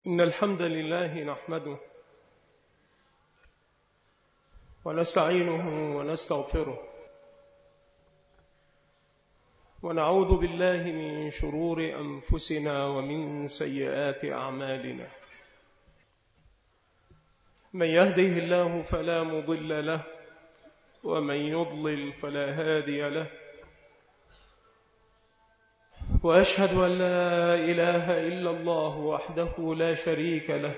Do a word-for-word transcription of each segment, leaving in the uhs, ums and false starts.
إن الحمد لله نحمده ونستعينه ونستغفره ونعوذ بالله من شرور أنفسنا ومن سيئات أعمالنا. من يهده الله فلا مضل له ومن يضلل فلا هادي له، وأشهد أن لا إله إلا الله وحده لا شريك له،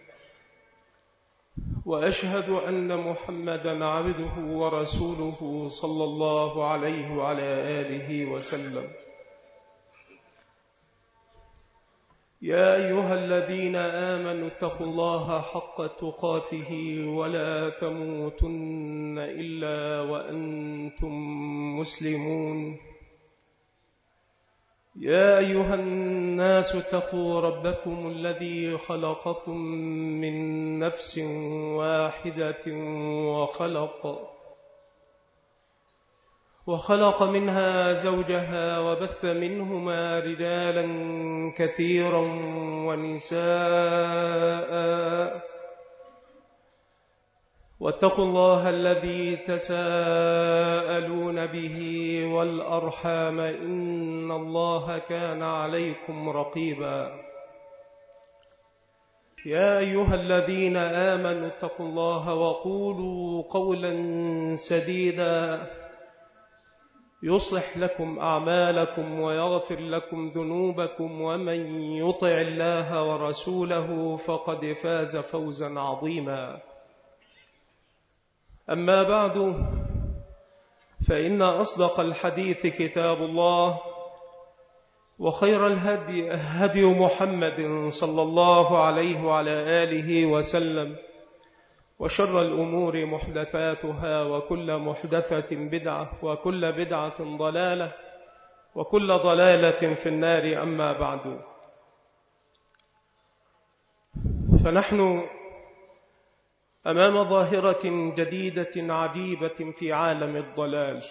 وأشهد أن محمدًا عبده ورسوله صلى الله عليه وعلى آله وسلم. يا أيها الذين آمنوا اتقوا الله حق تقاته ولا تموتن إلا وأنتم مسلمون. يا أيها الناس اتقوا ربكم الذي خلقكم من نفس واحدة وخلق وخلق منها زوجها وبث منهما رجالا كثيرا ونساء، واتقوا الله الذي تساءلون به والأرحام إن الله كان عليكم رقيبا. يا أيها الذين آمنوا اتقوا الله وقولوا قولا سديدا يصلح لكم أعمالكم ويغفر لكم ذنوبكم، ومن يطع الله ورسوله فقد فاز فوزا عظيما. أما بعد، فإن أصدق الحديث كتاب الله، وخير الهدي هدي محمد صلى الله عليه وعلى آله وسلم، وشر الأمور محدثاتها، وكل محدثة بدعة، وكل بدعة ضلالة، وكل ضلالة في النار. أما بعد، فنحن أمام ظاهرة جديدة عجيبة في عالم الضلال.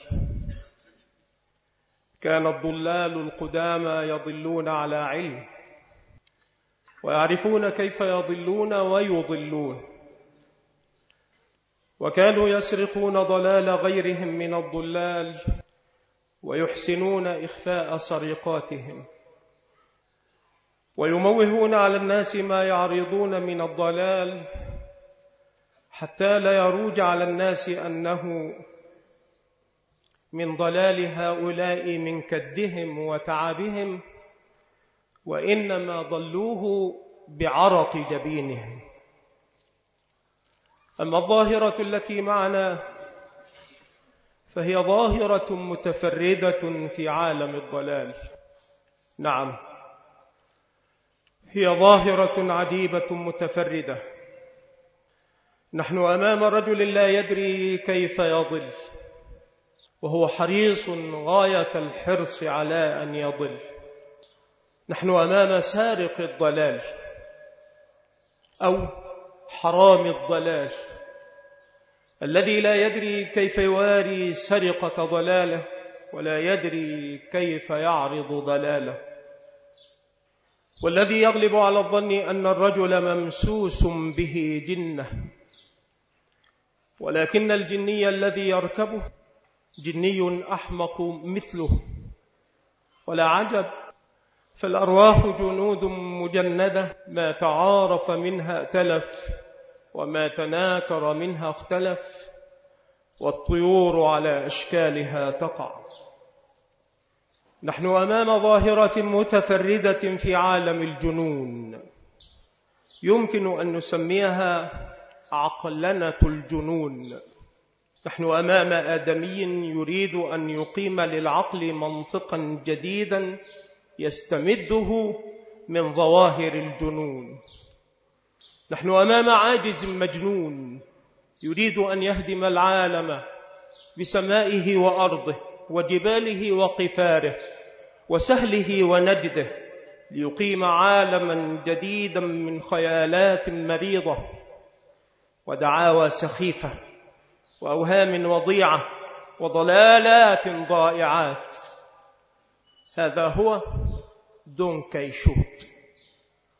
كان الضلال القدامى يضلون على علم، ويعرفون كيف يضلون ويضلون، وكانوا يسرقون ضلال غيرهم من الضلال ويحسنون إخفاء سرقاتهم، ويموهون على الناس ما يعرضون من الضلال حتى لا يروج على الناس أنه من ضلال هؤلاء من كدهم وتعبهم، وإنما ضلوه بعرق جبينهم. أما الظاهرة التي معنا فهي ظاهرة متفردة في عالم الضلال. نعم، هي ظاهرة عجيبة متفردة. نحن أمام رجل لا يدري كيف يضل، وهو حريص غاية الحرص على أن يضل. نحن أمام سارق الضلال أو حرام الضلال، الذي لا يدري كيف يواري سرقة ضلاله، ولا يدري كيف يعرض ضلاله، والذي يغلب على الظن أن الرجل ممسوس به جنة، ولكن الجني الذي يركبه جني أحمق مثله. ولا عجب، فالأرواح جنود مجندة، ما تعارف منها ائتلف، وما تناكر منها اختلف، والطيور على أشكالها تقع. نحن أمام ظاهرة متفردة في عالم الجنون، يمكن أن نسميها عقلنة الجنون. نحن أمام آدمي يريد أن يقيم للعقل منطقا جديدا يستمده من ظواهر الجنون. نحن أمام عاجز مجنون يريد أن يهدم العالم بسمائه وأرضه وجباله وقفاره وسهله ونجده، ليقيم عالما جديدا من خيالات مريضة ودعاوى سخيفة وأوهام وضيعة وضلالات ضائعات. هذا هو دون كيشوت.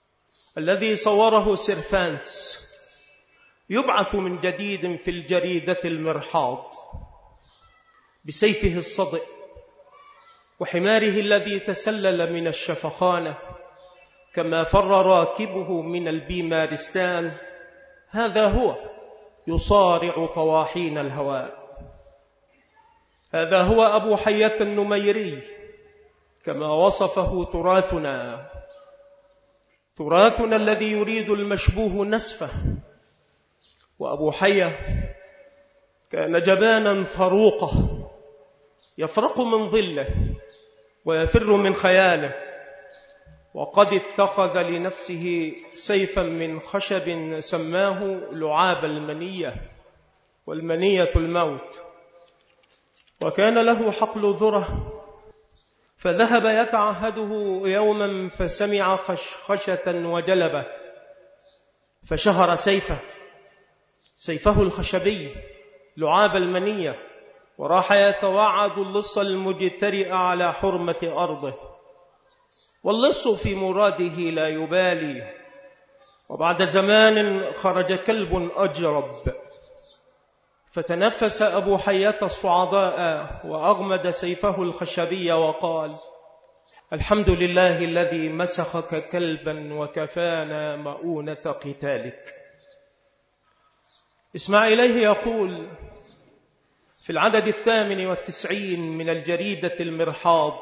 الذي صوره سيرفانس يبعث من جديد في الجريدة المرحاض بسيفه الصدئ وحماره الذي تسلل من الشفخانة كما فر راكبه من البيمارستان. هذا هو يصارع طواحين الهواء. هذا هو أبو حية النميري كما وصفه تراثنا، تراثنا الذي يريد المشبوه نسفه. وأبو حية كان جبانا فروقه يفرق من ظله ويفر من خياله، وقد اتخذ لنفسه سيفا من خشب سماه لعاب المنية، والمنية الموت. وكان له حقل ذرة فذهب يتعهده يوما فسمع خشخشة وجلبة فشهر سيفه سيفه الخشبي لعاب المنية، وراح يتوعد اللص المجترئ على حرمة أرضه، واللص في مراده لا يبالي. وبعد زمان خرج كلب أجرب فتنفس أبو حية الصعداء وأغمد سيفه الخشبي وقال: الحمد لله الذي مسخك كلبا وكفانا مؤونة قتالك. اسمع إليه يقول في العدد الثامن والتسعين من الجريدة المرحاض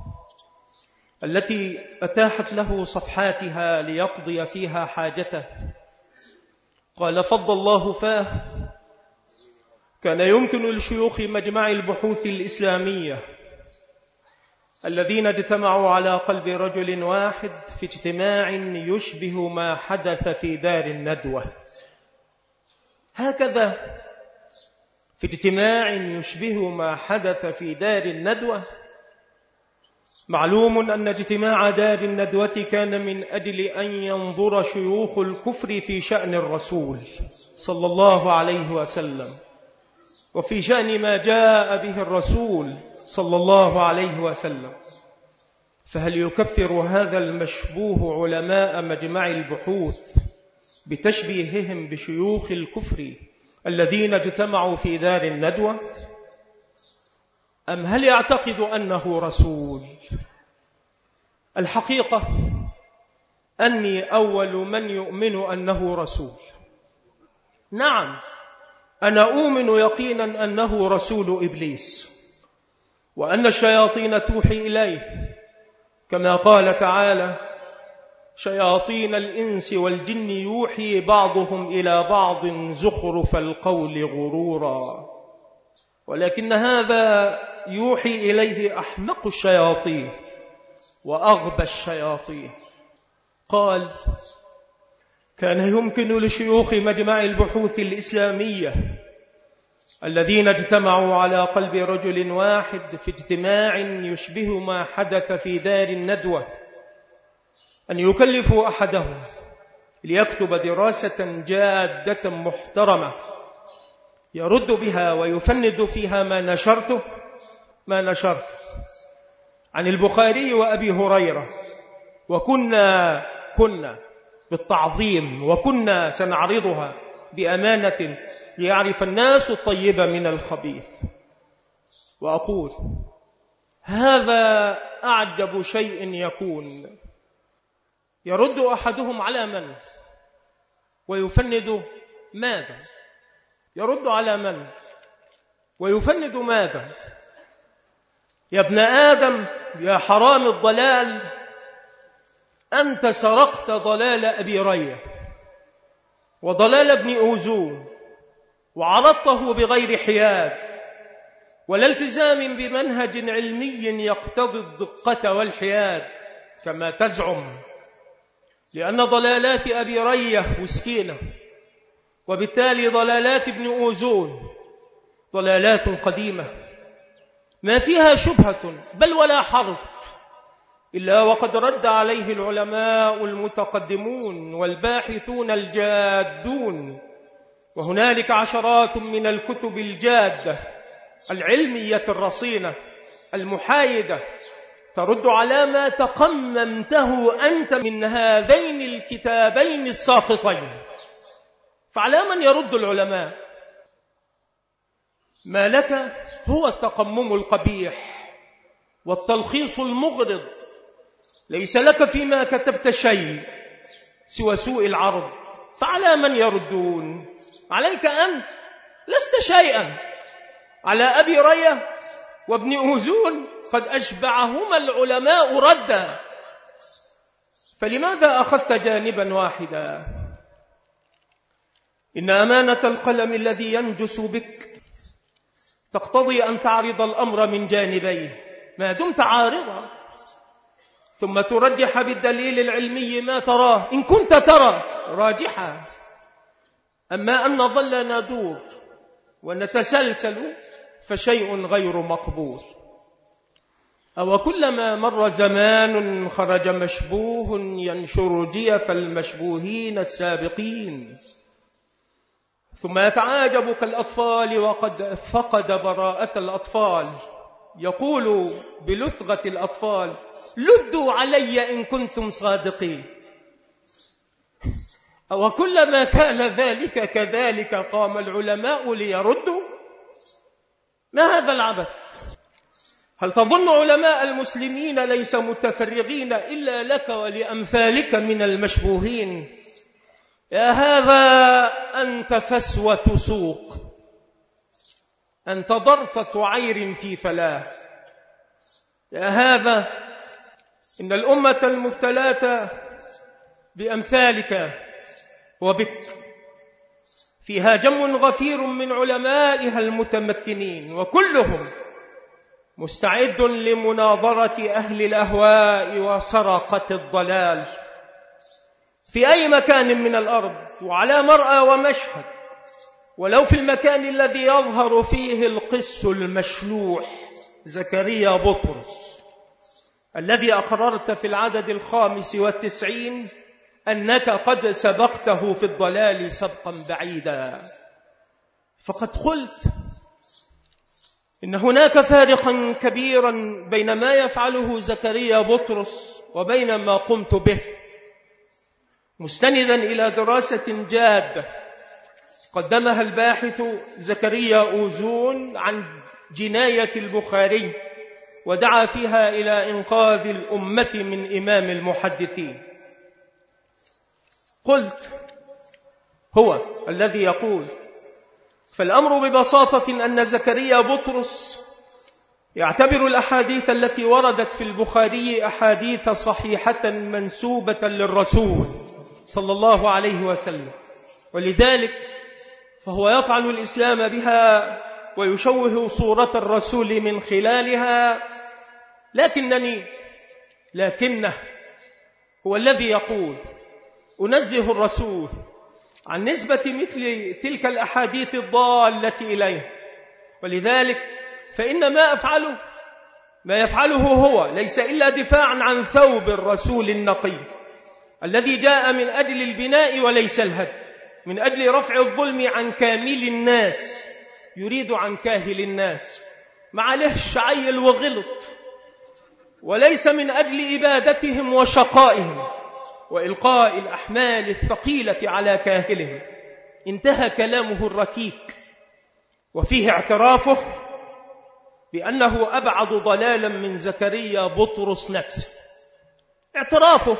التي أتاحت له صفحاتها ليقضي فيها حاجته، قال: فض الله فاه، كان يمكن لشيوخ مجمع البحوث الإسلامية الذين اجتمعوا على قلب رجل واحد في اجتماع يشبه ما حدث في دار الندوة، هكذا في اجتماع يشبه ما حدث في دار الندوة. معلوم أن اجتماع دار الندوة كان من أجل أن ينظر شيوخ الكفر في شأن الرسول صلى الله عليه وسلم وفي شأن ما جاء به الرسول صلى الله عليه وسلم. فهل يكفر هذا المشبوه علماء مجمع البحوث بتشبيههم بشيوخ الكفر الذين اجتمعوا في دار الندوة؟ أم هل يعتقد أنه رسول؟ الحقيقة أني أول من يؤمن أنه رسول. نعم، أنا أؤمن يقينا أنه رسول إبليس، وأن الشياطين توحي إليه كما قال تعالى: شياطين الإنس والجن يوحي بعضهم إلى بعض زخرف القول غرورا. ولكن هذا يوحي إليه أحمق الشياطين وأغبى الشياطين. قال: كان يمكن لشيوخ مجمع البحوث الإسلامية الذين اجتمعوا على قلب رجل واحد في اجتماع يشبه ما حدث في دار الندوة أن يكلفوا أحدهم ليكتب دراسة جادة محترمة يرد بها ويفند فيها ما نشرته ما نشرته عن البخاري وأبي هريرة، وكنا كنا بالتعظيم وكنا سنعرضها بأمانة ليعرف الناس الطيب من الخبيث. وأقول: هذا أعجب شيء يكون. يرد أحدهم على من ويفند ماذا؟ يرد على من ويفند ماذا؟ يا ابن آدم يا حرام الضلال، أنت سرقت ضلال أبي رية وضلال ابن أوزون وعرضته بغير حياد ولا التزام بمنهج علمي يقتضي الدقة والحياد كما تزعم، لأن ضلالات أبي رية مسكينة، وبالتالي ضلالات ابن أوزون ضلالات قديمة ما فيها شبهة بل ولا حرف، إلا وقد رد عليه العلماء المتقدمون والباحثون الجادون. وهنالك عشرات من الكتب الجادة العلمية الرصينة المحايدة ترد على ما تقممته أنت من هذين الكتابين الساقطين. فعلى من يرد العلماء؟ ما لك هو التقمم القبيح والتلخيص المغرض، ليس لك فيما كتبت شيء سوى سوء العرض، فعلى من يردون؟ عليك أنت، لست شيئا. على أبي رية وابن أوزون قد أشبعهما العلماء ردا، فلماذا أخذت جانبا واحدا؟ إن أمانة القلم الذي ينجس بك تقتضي أن تعرض الأمر من جانبيه ما دمت عارضا، ثم ترجح بالدليل العلمي ما تراه إن كنت ترى راجحا. أما أن نظل ندور ونتسلسل فشيء غير مقبول. أو كلما مر زمان خرج مشبوه ينشر جيف المشبوهين السابقين، ثم يتعاجب كالأطفال وقد فقد براءة الأطفال، يقول بلثغة الأطفال: لدوا علي إن كنتم صادقين. أو كلما كان ذلك كذلك قام العلماء ليردوا؟ ما هذا العبث؟ هل تظن علماء المسلمين ليس متفرغين إلا لك ولأمثالك من المشبوهين؟ يا هذا أنت فسوة سوق، أنت ضرطة عير في فلاة. يا هذا إن الأمة المبتلاة بأمثالك وبك فيها جم غفير من علمائها المتمكنين، وكلهم مستعد لمناظرة أهل الأهواء وسرقة الضلال في أي مكان من الأرض وعلى مرأى ومشهد، ولو في المكان الذي يظهر فيه القس المشلوح زكريا بطرس الذي أقررت في العدد الخامس والتسعين أنك قد سبقته في الضلال سبقا بعيدا. فقد قلت إن هناك فارقا كبيرا بين ما يفعله زكريا بطرس وبين ما قمت به، مستندا إلى دراسة جادة قدمها الباحث زكريا أوزون عن جناية البخاري، ودعا فيها إلى إنقاذ الأمة من إمام المحدثين. قلت هو الذي يقول: فالأمر ببساطة أن زكريا بطرس يعتبر الأحاديث التي وردت في البخاري أحاديث صحيحة منسوبة للرسول صلى الله عليه وسلم، ولذلك فهو يطعن الإسلام بها ويشوه صورة الرسول من خلالها، لكنني لكنه هو الذي يقول: أنزه الرسول عن نسبة مثل تلك الأحاديث الضالة إليه، ولذلك فإن ما أفعله ما يفعله هو ليس إلا دفاعا عن ثوب الرسول النقي الذي جاء من أجل البناء وليس الهدم، من أجل رفع الظلم عن كامل الناس يريد عن كاهل الناس، معلش عيل وغلط، وليس من أجل إبادتهم وشقائهم وإلقاء الأحمال الثقيلة على كاهلهم. انتهى كلامه الركيك، وفيه اعترافه بأنه أبعد ضلالا من زكريا بطرس نفسه، اعترافه.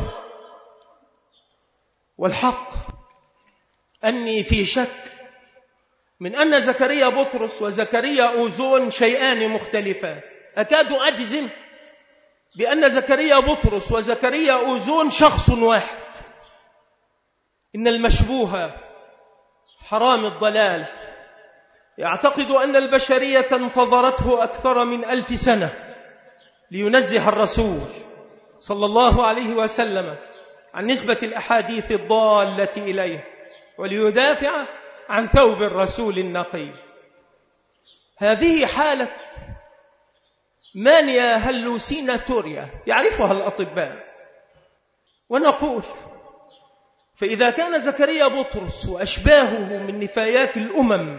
والحق أني في شك من أن زكريا بطرس وزكريا أوزون شيئان مختلفان. أكاد أجزم بأن زكريا بطرس وزكريا أوزون شخص واحد. إن المشبوه حرام الضلال يعتقد أن البشرية انتظرته أكثر من ألف سنة لينزه الرسول صلى الله عليه وسلم عن نسبة الأحاديث الضالة إليه وليدافع عن ثوب الرسول النقي. هذه حالة مانيا هلوسيناتوريا يعرفها الأطباء. ونقول فإذا كان زكريا بطرس وأشباهه من نفايات الأمم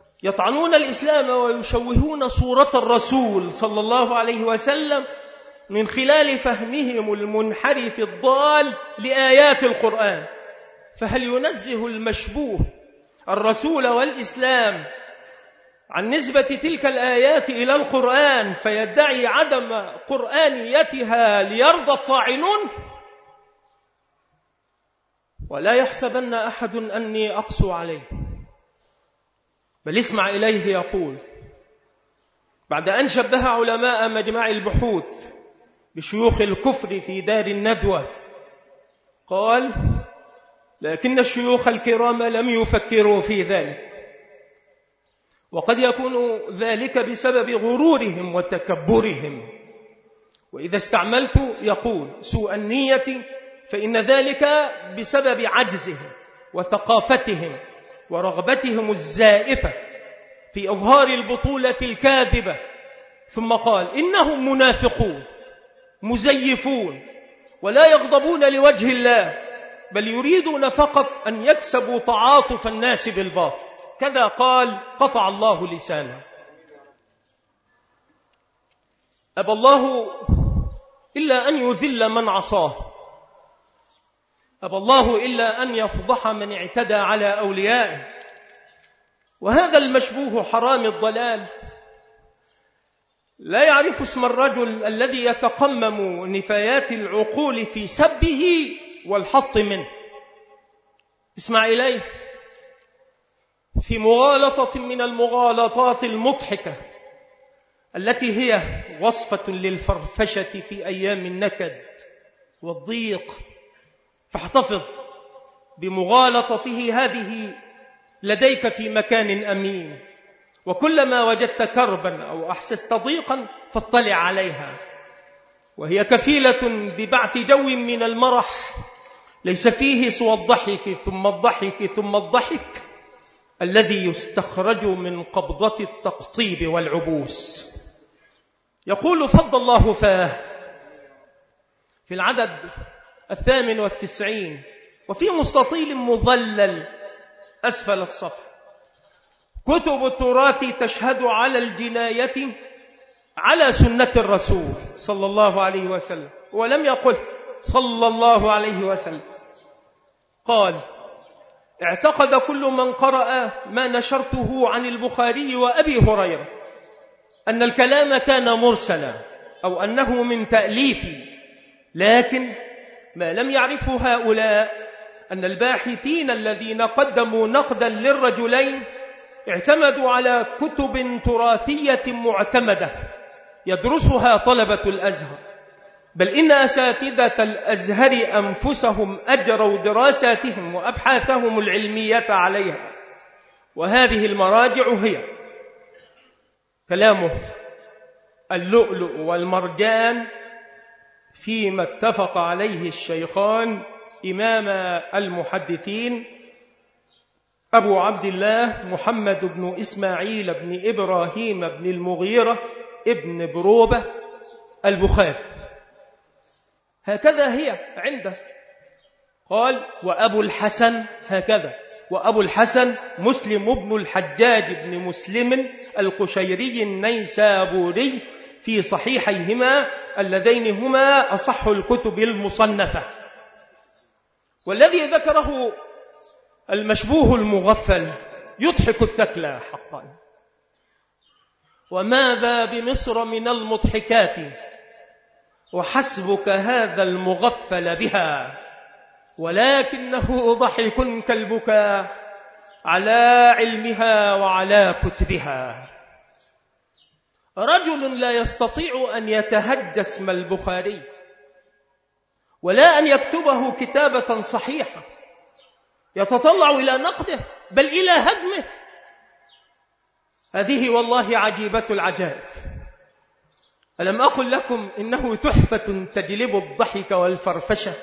يطعنون الإسلام ويشوهون صورة الرسول صلى الله عليه وسلم، من خلال فهمهم المنحرف الضال لآيات القرآن. فهل ينزه المشبوه الرسول والإسلام عن نسبة تلك الآيات إلى القرآن فيدعي عدم قرآنيتها ليرضى الطاعنون؟ ولا يحسبن أحد أني أقسو عليه، بل اسمع إليه يقول بعد أن شبه علماء مجمع البحوث بشيوخ الكفر في دار الندوة، قال: لكن الشيوخ الكرام لم يفكروا في ذلك، وقد يكون ذلك بسبب غرورهم وتكبرهم. وإذا استعملت يقول سوء النية فإن ذلك بسبب عجزهم وثقافتهم ورغبتهم الزائفة في إظهار البطولة الكاذبة. ثم قال: إنهم منافقون مزيفون ولا يغضبون لوجه الله، بل يريدون فقط أن يكسبوا تعاطف الناس بالباطل. كذا قال، قطع الله لسانه. أبى الله إلا أن يذل من عصاه، أبى الله إلا أن يفضح من اعتدى على أوليائه. وهذا المشبوه حرام الضلال لا يعرف اسم الرجل الذي يتقمم نفايات العقول في سبه والحط منه. اسمع إليه في مغالطة من المغالطات المضحكة التي هي وصفة للفرفشة في أيام النكد والضيق، فاحتفظ بمغالطته هذه لديك في مكان أمين، وكلما وجدت كربا أو أحسست ضيقا فاطلع عليها، وهي كفيلة ببعث جو من المرح ليس فيه سوى الضحك ثم الضحك ثم الضحك الذي يستخرج من قبضة التقطيب والعبوس. يقول فضل الله فاه في العدد الثامن والتسعين وفي مستطيل مظلل أسفل الصفحة: كتب التراث تشهد على الجناية على سنة الرسول صلى الله عليه وسلم، ولم يقل صلى الله عليه وسلم. قال: اعتقد كل من قرأ ما نشرته عن البخاري وأبي هريرة أن الكلام كان مرسلا أو أنه من تأليفي، لكن ما لم يعرفه هؤلاء أن الباحثين الذين قدموا نقدا للرجلين اعتمدوا على كتب تراثية معتمدة يدرسها طلبة الأزهر، بل إن أساتذة الأزهر أنفسهم أجروا دراساتهم وأبحاثهم العلمية عليها. وهذه المراجع هي كلامه اللؤلؤ والمرجان فيما اتفق عليه الشيخان إمام المحدثين أبو عبد الله محمد بن إسماعيل بن إبراهيم بن المغيرة ابن بروبة البخاري. هكذا هي عنده. قال: وأبو الحسن هكذا، وأبو الحسن مسلم بن الحجاج بن مسلم القشيري النيسابوري في صحيحيهما اللذين هما أصح الكتب المصنفة. والذي ذكره المشبوه المغفل يضحك الثكلى حقا. وماذا بمصر من المضحكات وحسبك هذا المغفل بها، ولكنه ضحك كالبكاء على علمها وعلى كتبها. رجل لا يستطيع أن يتهجى اسم البخاري ولا أن يكتبه كتابة صحيحة، يتطلع إلى نقده بل إلى هدمه. هذه والله عجيبة العجائب. ألم أقل لكم إنه تحفة تجلب الضحك والفرفشة؟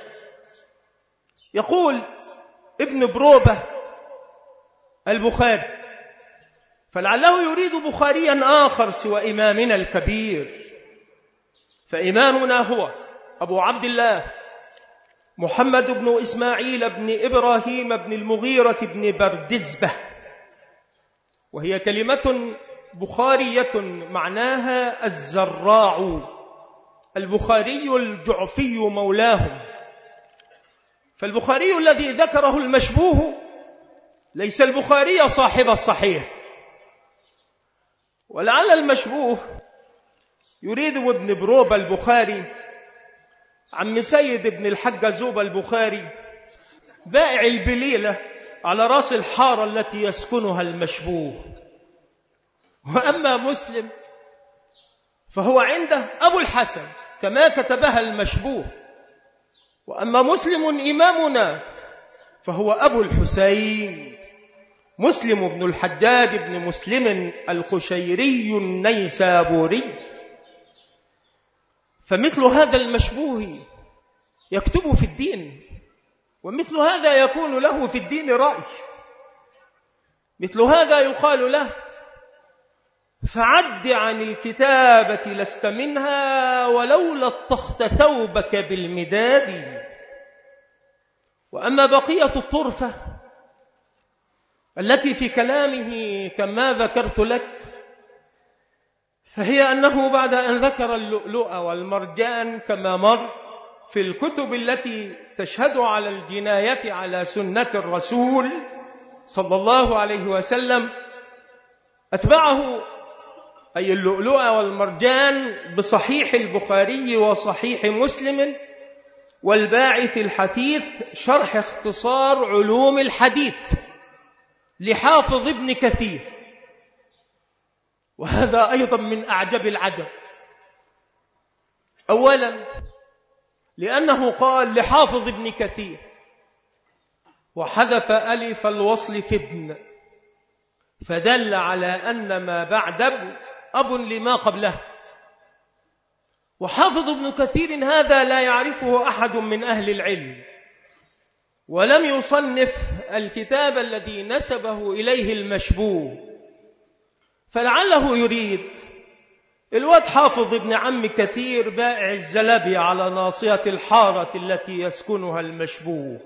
يقول ابن بروبة البخاري، فلعله يريد بخاريا آخر سوى إمامنا الكبير، فإمامنا هو أبو عبد الله محمد بن إسماعيل بن إبراهيم بن المغيرة بن بردزبة، وهي كلمة بخارية معناها الزراع البخاري الجعفي مولاهم. فالبخاري الذي ذكره المشبوه ليس البخاري صاحب الصحيح، ولعل المشبوه يريد ابن بروبة البخاري عم سيد بن الحج زوب البخاري بائع البليلة على رأس الحارة التي يسكنها المشبوه. وأما مسلم فهو عنده أبو الحسن كما كتبها المشبوه، وأما مسلم إمامنا فهو أبو الحسين مسلم بن الحجاج بن مسلم القشيري النيسابوري. فمثل هذا المشبوه يكتب في الدين، ومثل هذا يكون له في الدين رأي، مثل هذا يقال له فعد عن الكتابة لست منها ولولا اتخت ثوبك بالمداد. وأما بقية الطرفة التي في كلامه كما ذكرت لك فهي أنه بعد أن ذكر اللؤلؤ والمرجان كما مر في الكتب التي تشهد على الجناية على سنة الرسول صلى الله عليه وسلم، أتبعه أي اللؤلؤ والمرجان بصحيح البخاري وصحيح مسلم والباعث الحثيث شرح اختصار علوم الحديث لحافظ ابن كثير. وهذا أيضا من أعجب العجب، أولا لأنه قال لحافظ ابن كثير وحذف ألف الوصل في ابن، فدل على أن ما بعد ابن أب لما قبله. وحافظ ابن كثير هذا لا يعرفه أحد من أهل العلم، ولم يصنف الكتاب الذي نسبه إليه المشبوه، فلعله يريد الواد حافظ ابن عم كثير بائع الزلبي على ناصية الحارة التي يسكنها المشبوه.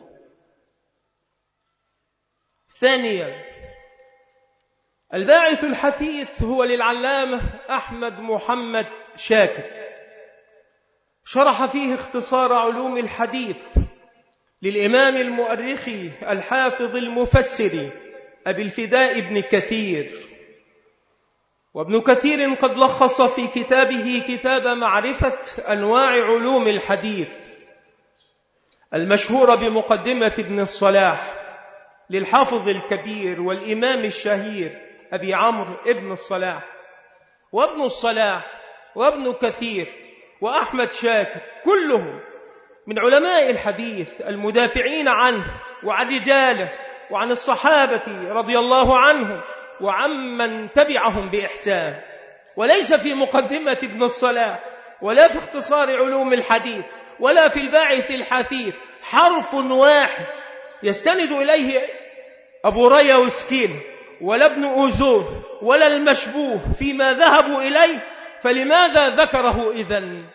ثانيا الباعث الحثيث هو للعلامة أحمد محمد شاكر، شرح فيه اختصار علوم الحديث للإمام المؤرخي الحافظ المفسر أبي الفداء ابن كثير. وابن كثير قد لخص في كتابه كتاب معرفة أنواع علوم الحديث المشهور بمقدمة ابن الصلاح للحافظ الكبير والإمام الشهير أبي عمرو ابن الصلاح. وابن الصلاح وابن كثير وأحمد شاكر كلهم من علماء الحديث المدافعين عنه وعن رجاله وعن الصحابة رضي الله عنهم وعمن تبعهم بإحسان. وليس في مقدمة ابن الصلاح ولا في اختصار علوم الحديث ولا في الباعث الحثيث حرف واحد يستند إليه أبو ريا وسكين ولا ابن أوزور ولا المشبوه فيما ذهبوا إليه. فلماذا ذكره إذن؟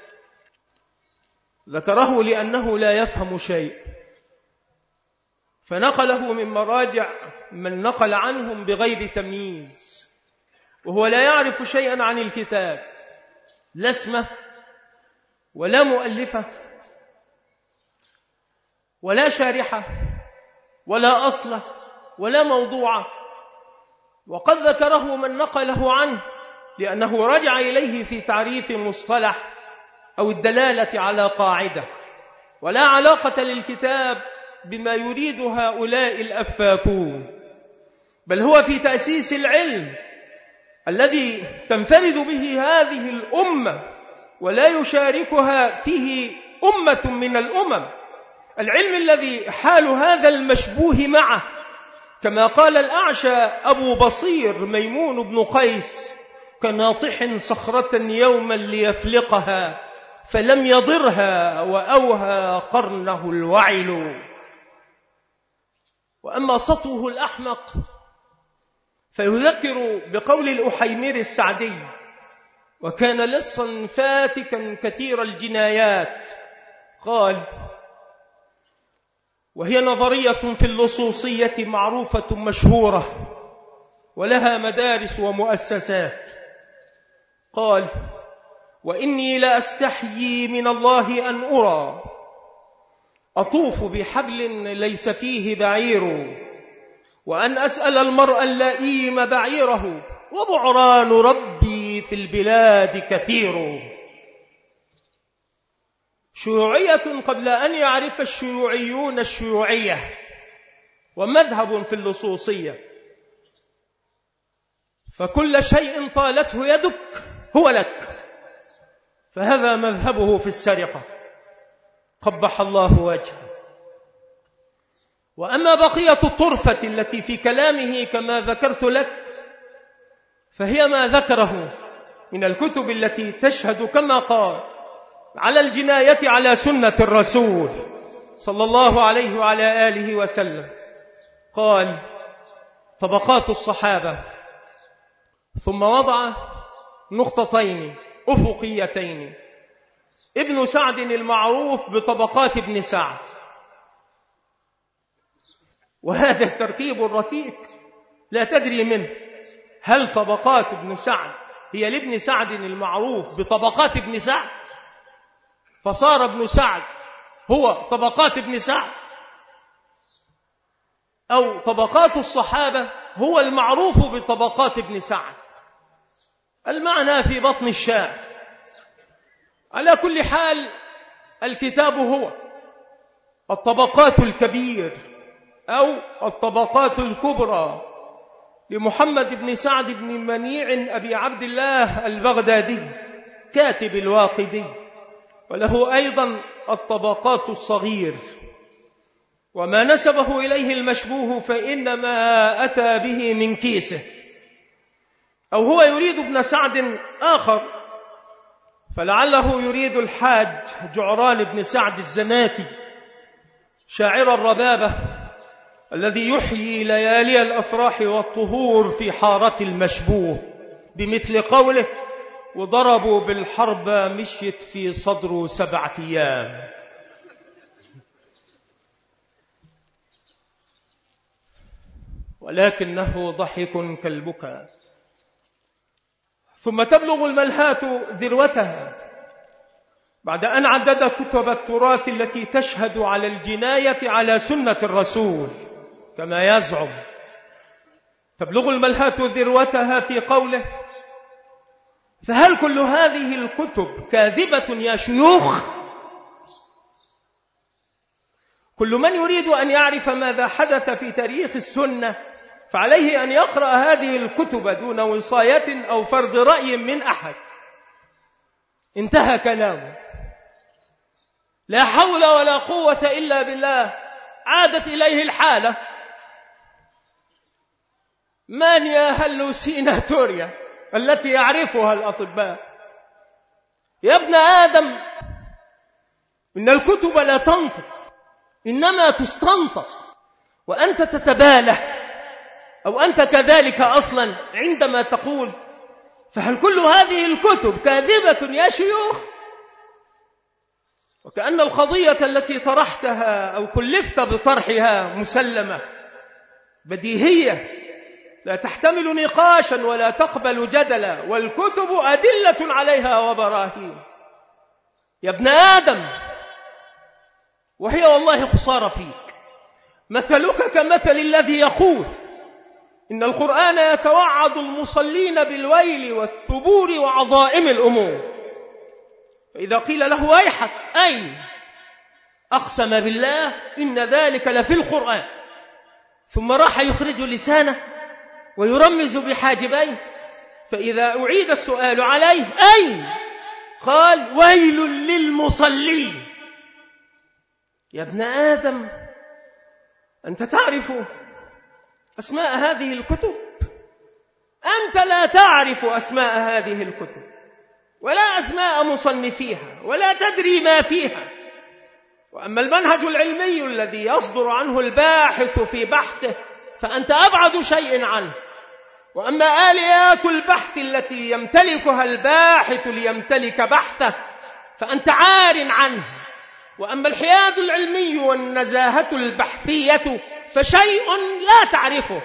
ذكره لأنه لا يفهم شيء، فنقله من مراجع من نقل عنهم بغير تمييز، وهو لا يعرف شيئا عن الكتاب، لا اسمه ولا مؤلفة ولا شارحة ولا أصله ولا موضوعه. وقد ذكره من نقله عنه لأنه رجع إليه في تعريف مصطلح أو الدلالة على قاعدة، ولا علاقة للكتاب بما يريد هؤلاء الأفاكون، بل هو في تأسيس العلم الذي تنفرد به هذه الأمة ولا يشاركها فيه أمة من الأمم، العلم الذي حال هذا المشبوه معه كما قال الأعشى أبو بصير ميمون بن قيس: كناطح صخرة يوما ليفلقها فلم يضرها وأوهى قرنه الوعل. وأما سطوه الأحمق فيذكر بقول الأحيمير السعدي: وكان لصا فاتكا كثير الجنايات. قال: وهي نظرية في اللصوصية معروفة مشهورة ولها مدارس ومؤسسات. قال: وإني لأستحيي من الله أن أرى أطوف بحبل ليس فيه بعير، وأن أسأل المرء اللئيم بعيره، وبعران ربي في البلاد كثير. شيوعية قبل أن يعرف الشيوعيون الشيوعية، ومذهب في اللصوصية، فكل شيء طالته يدك هو لك، فهذا مذهبه في السرقة، قبح الله وجهه. وأما بقية الطرفة التي في كلامه كما ذكرت لك، فهي ما ذكره من الكتب التي تشهد كما قال على الجناية على سنة الرسول صلى الله عليه وعلى آله وسلم. قال: طبقات الصحابة، ثم وضع نقطتين أفقيتين: ابن سعد المعروف بطبقات ابن سعد، وهذا الترتيب الركيك لا تدري منه هل طبقات ابن سعد هي لابن سعد المعروف بطبقات ابن سعد، فصار ابن سعد هو طبقات ابن سعد، أو طبقات الصحابة هو المعروف بطبقات ابن سعد. المعنى في بطن الشاعر. على كل حال، الكتاب هو الطبقات الكبير أو الطبقات الكبرى لمحمد بن سعد بن منيع أبي عبد الله البغدادي كاتب الواقدي، وله أيضا الطبقات الصغير. وما نسبه إليه المشبوه فإنما أتى به من كيسه، أو هو يريد ابن سعد آخر، فلعله يريد الحاج جعران بن سعد الزناتي شاعر الربابة الذي يحيي ليالي الأفراح والطهور في حارة المشبوه، بمثل قوله: وضربوا بالحرب مشيت في صدر سبعة أيام. ولكنه ضحك كالبكاء. ثم تبلغ الملهاة ذروتها بعد أن عدد كتب التراث التي تشهد على الجناية على سنة الرسول كما يزعم. تبلغ الملهاة ذروتها في قوله: فهل كل هذه الكتب كاذبة يا شيوخ؟ كل من يريد أن يعرف ماذا حدث في تاريخ السنة فعليه أن يقرأ هذه الكتب دون وصاية أو فرض رأي من أحد. انتهى كلامه. لا حول ولا قوة إلا بالله. عادت إليه الحالة مانيا هلوسيناتوريا التي يعرفها الأطباء. يا ابن آدم، إن الكتب لا تنطق، إنما تستنطق، وأنت تتباله، أو أنت كذلك أصلا عندما تقول: فهل كل هذه الكتب كاذبة يا شيوخ؟ وكأن القضية التي طرحتها أو كلفت بطرحها مسلمة بديهية لا تحتمل نقاشا ولا تقبل جدلا، والكتب أدلة عليها وبراهين. يا ابن آدم، وهي والله خسارة فيك، مثلك كمثل الذي يقول إن القرآن يتوعد المصلين بالويل والثبور وعظائم الأمور، فإذا قيل له: ويحك أين؟ أقسم بالله إن ذلك لفي القرآن، ثم راح يخرج لسانه ويرمز بحاجبيه، فإذا أعيد السؤال عليه: أين؟ قال: ويل للمصلين. يا ابن آدم، أنت تعرف أسماء هذه الكتب؟ أنت لا تعرف أسماء هذه الكتب ولا أسماء مصنفيها ولا تدري ما فيها. وأما المنهج العلمي الذي يصدر عنه الباحث في بحثه فأنت أبعد شيء عنه. وأما آليات البحث التي يمتلكها الباحث ليمتلك بحثه فأنت عار عنها. وأما الحياد العلمي والنزاهة البحثية فشيء لا تعرفه.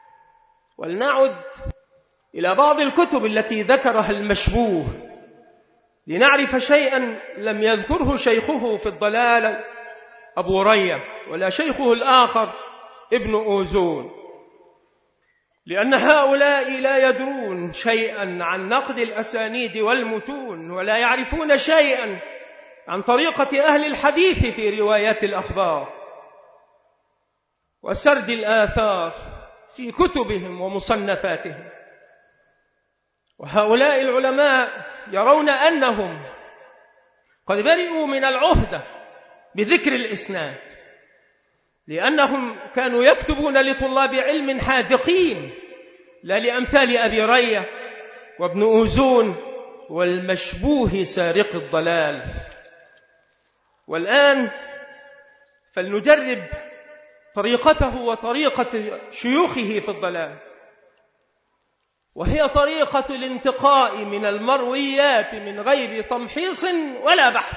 ولنعد إلى بعض الكتب التي ذكرها المشبوه لنعرف شيئا لم يذكره شيخه في الضلال أبو رية ولا شيخه الآخر ابن أوزون، لأن هؤلاء لا يدرون شيئا عن نقد الأسانيد والمتون، ولا يعرفون شيئا عن طريقة أهل الحديث في روايات الأخبار وسرد الآثار في كتبهم ومصنفاتهم. وهؤلاء العلماء يرون أنهم قد برئوا من العهدة بذكر الإسناد، لأنهم كانوا يكتبون لطلاب علم حاذقين، لا لأمثال أبي رية وابن أوزون والمشبوه سارق الضلال. والآن فلنجرب طريقته وطريقة شيوخه في الضلال، وهي طريقة الانتقاء من المرويات من غير تمحيص ولا بحث.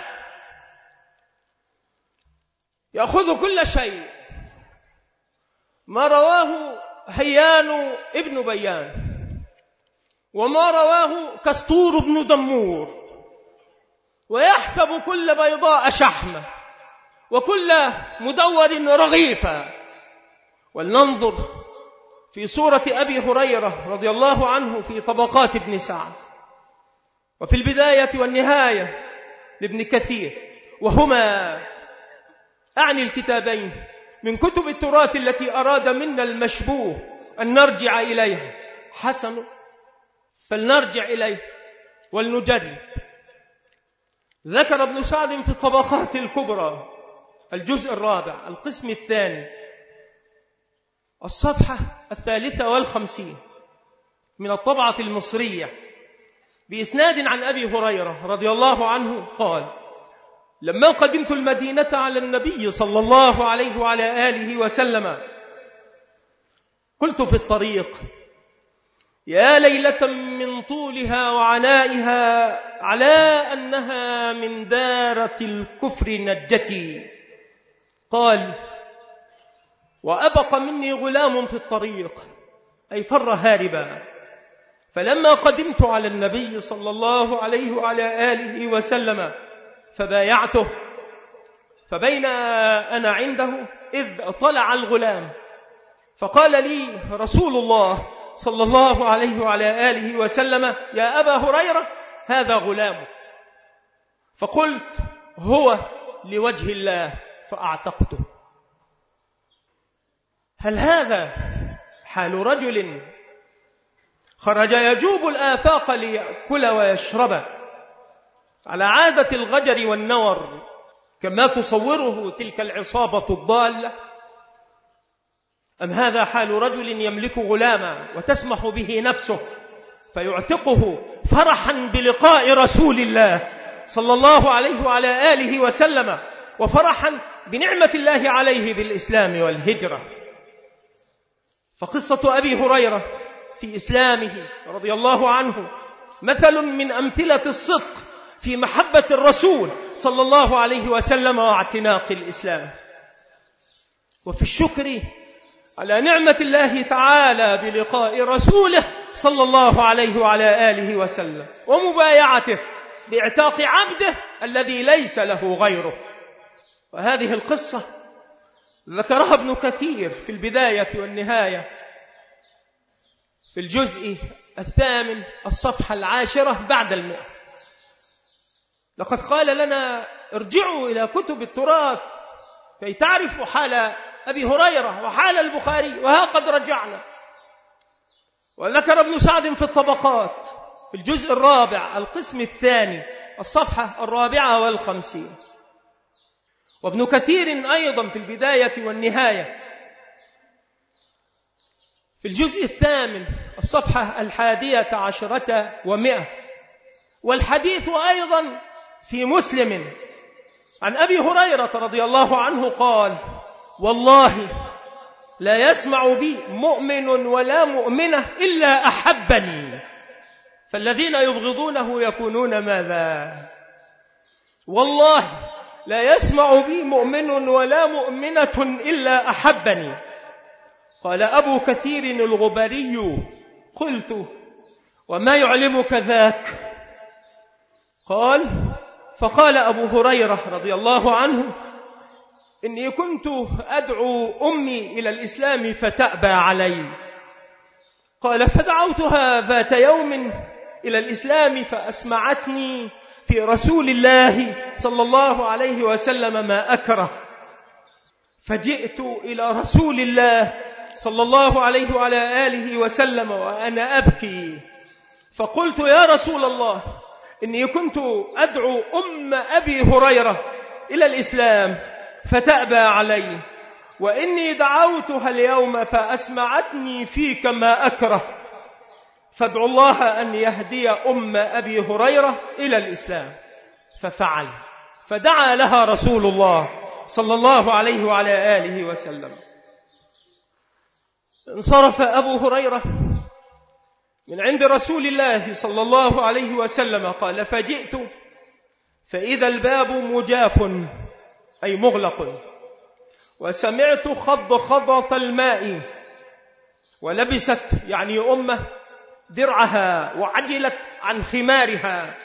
يأخذ كل شيء، ما رواه هيان ابن بيان، وما رواه كستور بن دمور، ويحسب كل بيضاء شحمة وكل مدور رغيفا. ولننظر في سورة أبي هريرة رضي الله عنه في طبقات ابن سعد، وفي البداية والنهاية لابن كثير، وهما أعني الكتابين من كتب التراث التي أراد منا المشبوه أن نرجع إليها. حسن، فلنرجع إليه ولنجرب. ذكر ابن سعد في الطبقات الكبرى الجزء الرابع القسم الثاني الصفحة الثالثة والخمسين من الطبعة المصرية بإسناد عن أبي هريرة رضي الله عنه قال: لما قدمت المدينة على النبي صلى الله عليه وعلى آله وسلم قلت في الطريق: يا ليلة من طولها وعنائها على أنها من دارة الكفر نجتي. قال: وأبق مني غلام في الطريق، أي فر هاربا. فلما قدمت على النبي صلى الله عليه وعلى آله وسلم فبايعته، فبين أنا عنده إذ طلع الغلام، فقال لي رسول الله صلى الله عليه وعلى آله وسلم: يا أبا هريرة هذا غلامك. فقلت: هو لوجه الله، فأعتقته. هل هذا حال رجل خرج يجوب الآفاق ليأكل ويشرب على عادة الغجر والنور كما تصوره تلك العصابة الضالة؟ أم هذا حال رجل يملك غلاما وتسمح به نفسه فيعتقه فرحا بلقاء رسول الله صلى الله عليه وعلى آله وسلم، وفرحا بنعمة الله عليه بالإسلام والهجرة؟ فقصة أبي هريرة في إسلامه رضي الله عنه مثل من أمثلة الصدق في محبة الرسول صلى الله عليه وسلم واعتناق الإسلام، وفي الشكر على نعمة الله تعالى بلقاء رسوله صلى الله عليه وعلى آله وسلم، ومبايعته باعتاق عبده الذي ليس له غيره. وهذه القصة ذكرها ابن كثير في البداية والنهاية في الجزء الثامن الصفحة العاشرة بعد المئة. لقد قال لنا: ارجعوا إلى كتب التراث كي تعرفوا حال أبي هريرة وحال البخاري، وها قد رجعنا. وذكر ابن سعد في الطبقات في الجزء الرابع القسم الثاني الصفحة الرابعة والخمسين، وابن كثير أيضا في البداية والنهاية في الجزء الثامن الصفحة الحادية عشرة ومئة. والحديث أيضا في مسلم عن أبي هريرة رضي الله عنه قال: والله لا يسمع بي مؤمن ولا مؤمنة إلا أحبني، فالذين يبغضونه يكونون ماذا؟ والله لا يسمع بي مؤمن ولا مؤمنة إلا أحبني. قال أبو كثير الغبري: قلت: وما يعلمك ذاك؟ قال: فقال أبو هريرة رضي الله عنه: إني كنت أدعو أمي إلى الإسلام فتأبى علي. قال: فدعوتها ذات يوم إلى الإسلام فأسمعتني في رسول الله صلى الله عليه وسلم ما أكره، فجئت إلى رسول الله صلى الله عليه وعلى آله وسلم وأنا أبكي، فقلت: يا رسول الله، إني كنت أدعو أم أبي هريرة إلى الإسلام فتأبى علي، وإني دعوتها اليوم فأسمعتني فيك ما أكره، فادعوا الله أن يهدي أم أبي هريرة إلى الإسلام. ففعل، فدعا لها رسول الله صلى الله عليه وعلى آله وسلم. انصرف أبو هريرة من عند رسول الله صلى الله عليه وسلم. قال: فجئت فإذا الباب مجاف أي مغلق، وسمعت خض خضة الماء، ولبست يعني أمه درعها وعجلت عن خمارها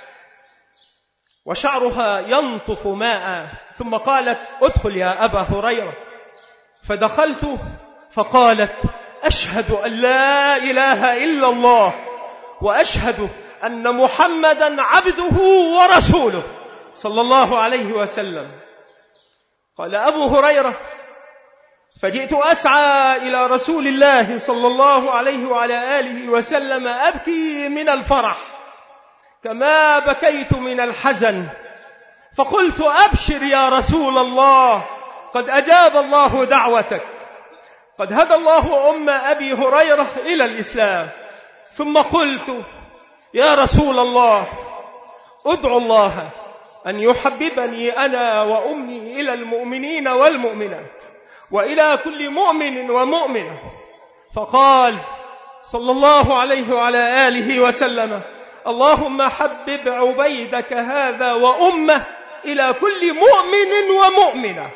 وشعرها ينطف ماء، ثم قالت: ادخل يا أبا هريرة. فدخلت فقالت: أشهد أن لا إله إلا الله وأشهد أن محمدا عبده ورسوله صلى الله عليه وسلم. قال أبو هريرة: فجئت أسعى إلى رسول الله صلى الله عليه وعلى آله وسلم أبكي من الفرح كما بكيت من الحزن، فقلت: أبشر يا رسول الله، قد أجاب الله دعوتك، قد هدى الله أم أبي هريرة إلى الإسلام. ثم قلت: يا رسول الله، أدعو الله أن يحببني أنا وأمي إلى المؤمنين والمؤمنات وإلى كل مؤمن ومؤمنة. فقال صلى الله عليه وعلى آله وسلم: اللهم حبب عبيدك هذا وأمه إلى كل مؤمن ومؤمنة.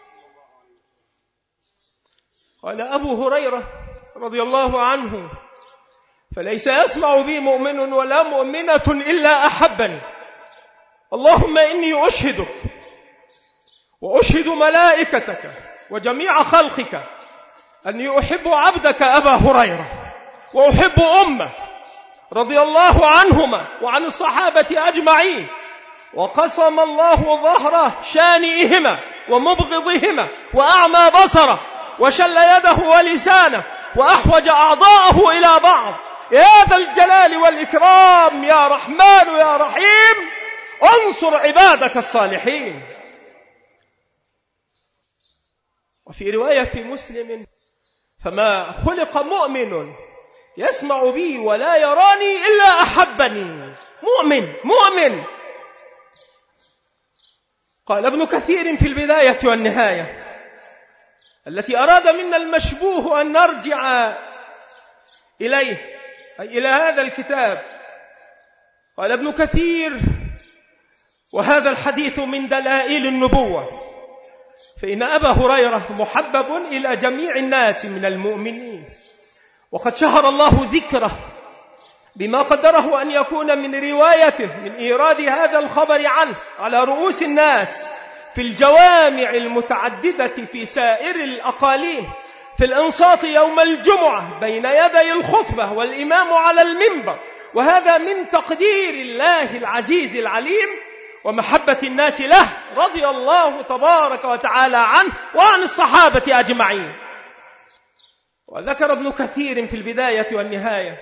قال أبو هريرة رضي الله عنه: فليس يسمع بي مؤمن ولا مؤمنة إلا أحبني. اللهم إني أشهدك وأشهد ملائكتك وجميع خلقك أني أحب عبدك أبا هريرة وأحب أمه رضي الله عنهما وعن الصحابة أجمعين، وقسم الله ظهر شانئهما ومبغضهما وأعمى بصره وشل يده ولسانه وأحوج أعضاءه إلى بعض. يا ذا الجلال والإكرام يا رحمن يا رحيم، انصر عبادك الصالحين. وفي رواية مسلم: فما خلق مؤمن يسمع بي ولا يراني إلا أحبني. مؤمن مؤمن. قال ابن كثير في البداية والنهاية: التي أراد منا المشبوه أن نرجع إليه أي إلى هذا الكتاب. قال ابن كثير: وهذا الحديث من دلائل النبوة، فإن أبا هريرة محبب إلى جميع الناس من المؤمنين، وقد شهر الله ذكره بما قدره أن يكون من روايته من إيراد هذا الخبر عنه على رؤوس الناس في الجوامع المتعددة في سائر الأقاليم، في الإنصات يوم الجمعة بين يدي الخطبة والإمام على المنبر، وهذا من تقدير الله العزيز العليم ومحبة الناس له رضي الله تبارك وتعالى عنه وعن الصحابة أجمعين. وذكر ابن كثير في البداية والنهاية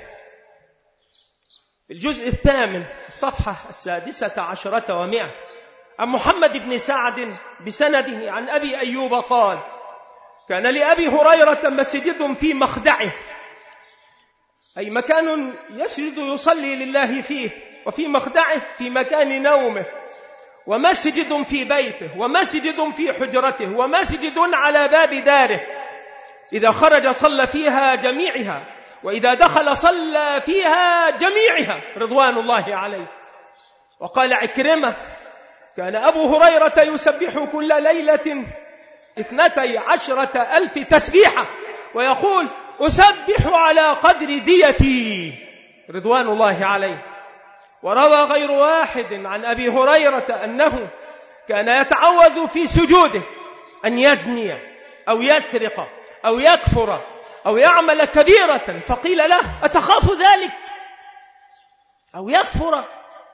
في الجزء الثامن الصفحة السادسة عشرة ومئة عن محمد بن سعد بسنده عن أبي أيوب قال: كان لأبي هريرة مسجد في مخدعه، أي مكان يسجد يصلي لله فيه، وفي مخدعه في مكان نومه، ومسجد في بيته، ومسجد في حجرته، ومسجد على باب داره، إذا خرج صلى فيها جميعها، وإذا دخل صلى فيها جميعها رضوان الله عليه. وقال عكرمة: كان أبو هريرة يسبح كل ليلة اثنتي عشرة ألف تسبيحة، ويقول: أسبح على قدر ديتي رضوان الله عليه. وروى غير واحد عن أبي هريرة أنه كان يتعوذ في سجوده أن يزني أو يسرق أو يكفر أو يعمل كبيرة، فقيل له: أتخاف ذلك؟ أو يكفر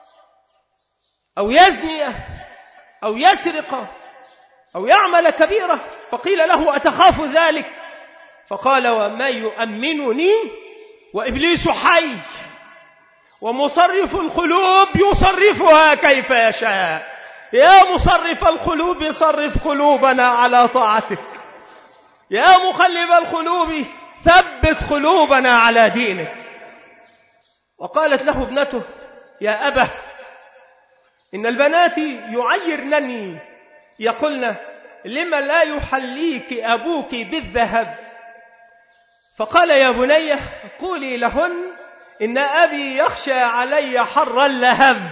أو يزني أو يسرق أو يعمل كبيرة، فقيل له: أتخاف ذلك؟ فقال: وما يؤمنني وإبليس حي ومصرف القلوب يصرفها كيف يشاء. يا مصرف القلوب صرف قلوبنا على طاعتك، يا مقلب القلوب ثبت قلوبنا على دينك. وقالت له ابنته: يا أبا، إن البنات يعيرنني يقولن: لما لا يحليك أبوك بالذهب؟ فقال: يا بني، قولي لهن إن أبي يخشى علي حر اللهب.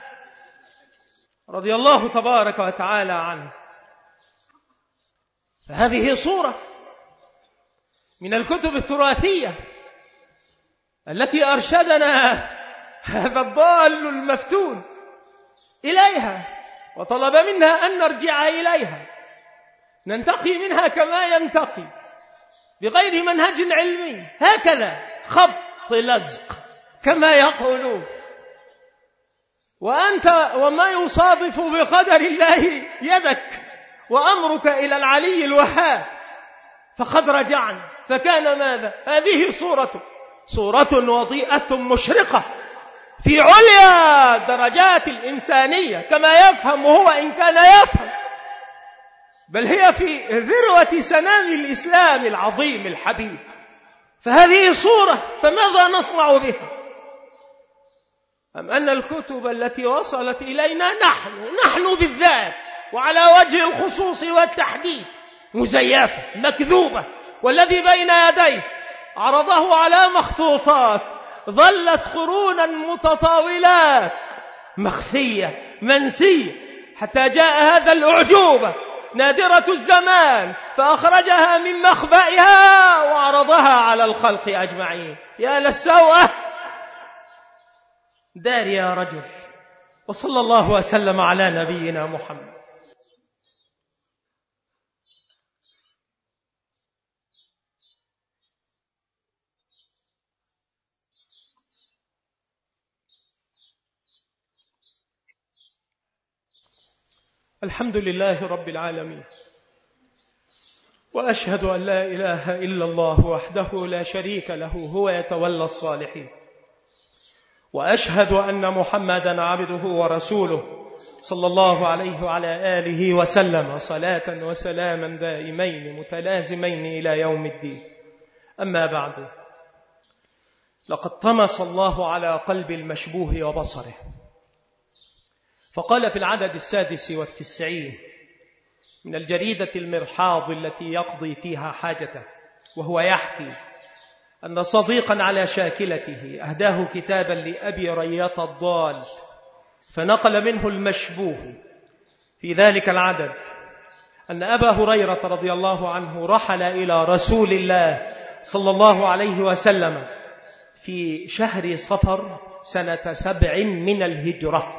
رضي الله تبارك وتعالى عنه. فهذه صورة من الكتب التراثية التي أرشدنا هذا الضال المفتون إليها، وطلب منا أن نرجع إليها، ننتقي منها كما ينتقي، بغير منهج علمي، هكذا خبط لزق كما يقولون. وأنت وما يصادف بقدر الله يدك وأمرك إلى العلي الوهاب، فقد رجعنا. فكان ماذا؟ هذه صورة صورة وضيئة مشرقة في عليا درجات الإنسانية كما يفهم هو إن كان يفهم، بل هي في ذروة سنام الإسلام العظيم الحبيب. فهذه صورة، فماذا نصنع بها؟ أم أن الكتب التي وصلت إلينا نحن نحن بالذات وعلى وجه الخصوص والتحديد مزيفة مكذوبة، والذي بين يديه عرضه على مخطوطات ظلت قرونا متطاولات مخفية منسية، حتى جاء هذا الأعجوبة نادرة الزمان فأخرجها من مخبئها وعرضها على الخلق أجمعين. يا للسوءة. دار يا رجل. وصلى الله وسلم على نبينا محمد. الحمد لله رب العالمين، وأشهد أن لا إله إلا الله وحده لا شريك له هو يتولى الصالحين، وأشهد أن محمدا عبده ورسوله صلى الله عليه وعلى آله وسلم صلاة وسلاما دائمين متلازمين إلى يوم الدين. أما بعد، لقد طمس الله على قلب المشبوه وبصره، فقال في العدد السادس والتسعين من الجريدة المرحاض التي يقضي فيها حاجته، وهو يحكي أن صديقا على شاكلته أهداه كتابا لأبي رياط الضال، فنقل منه المشبوه في ذلك العدد أن أبا هريرة رضي الله عنه رحل إلى رسول الله صلى الله عليه وسلم في شهر صفر سنة سبع من الهجرة،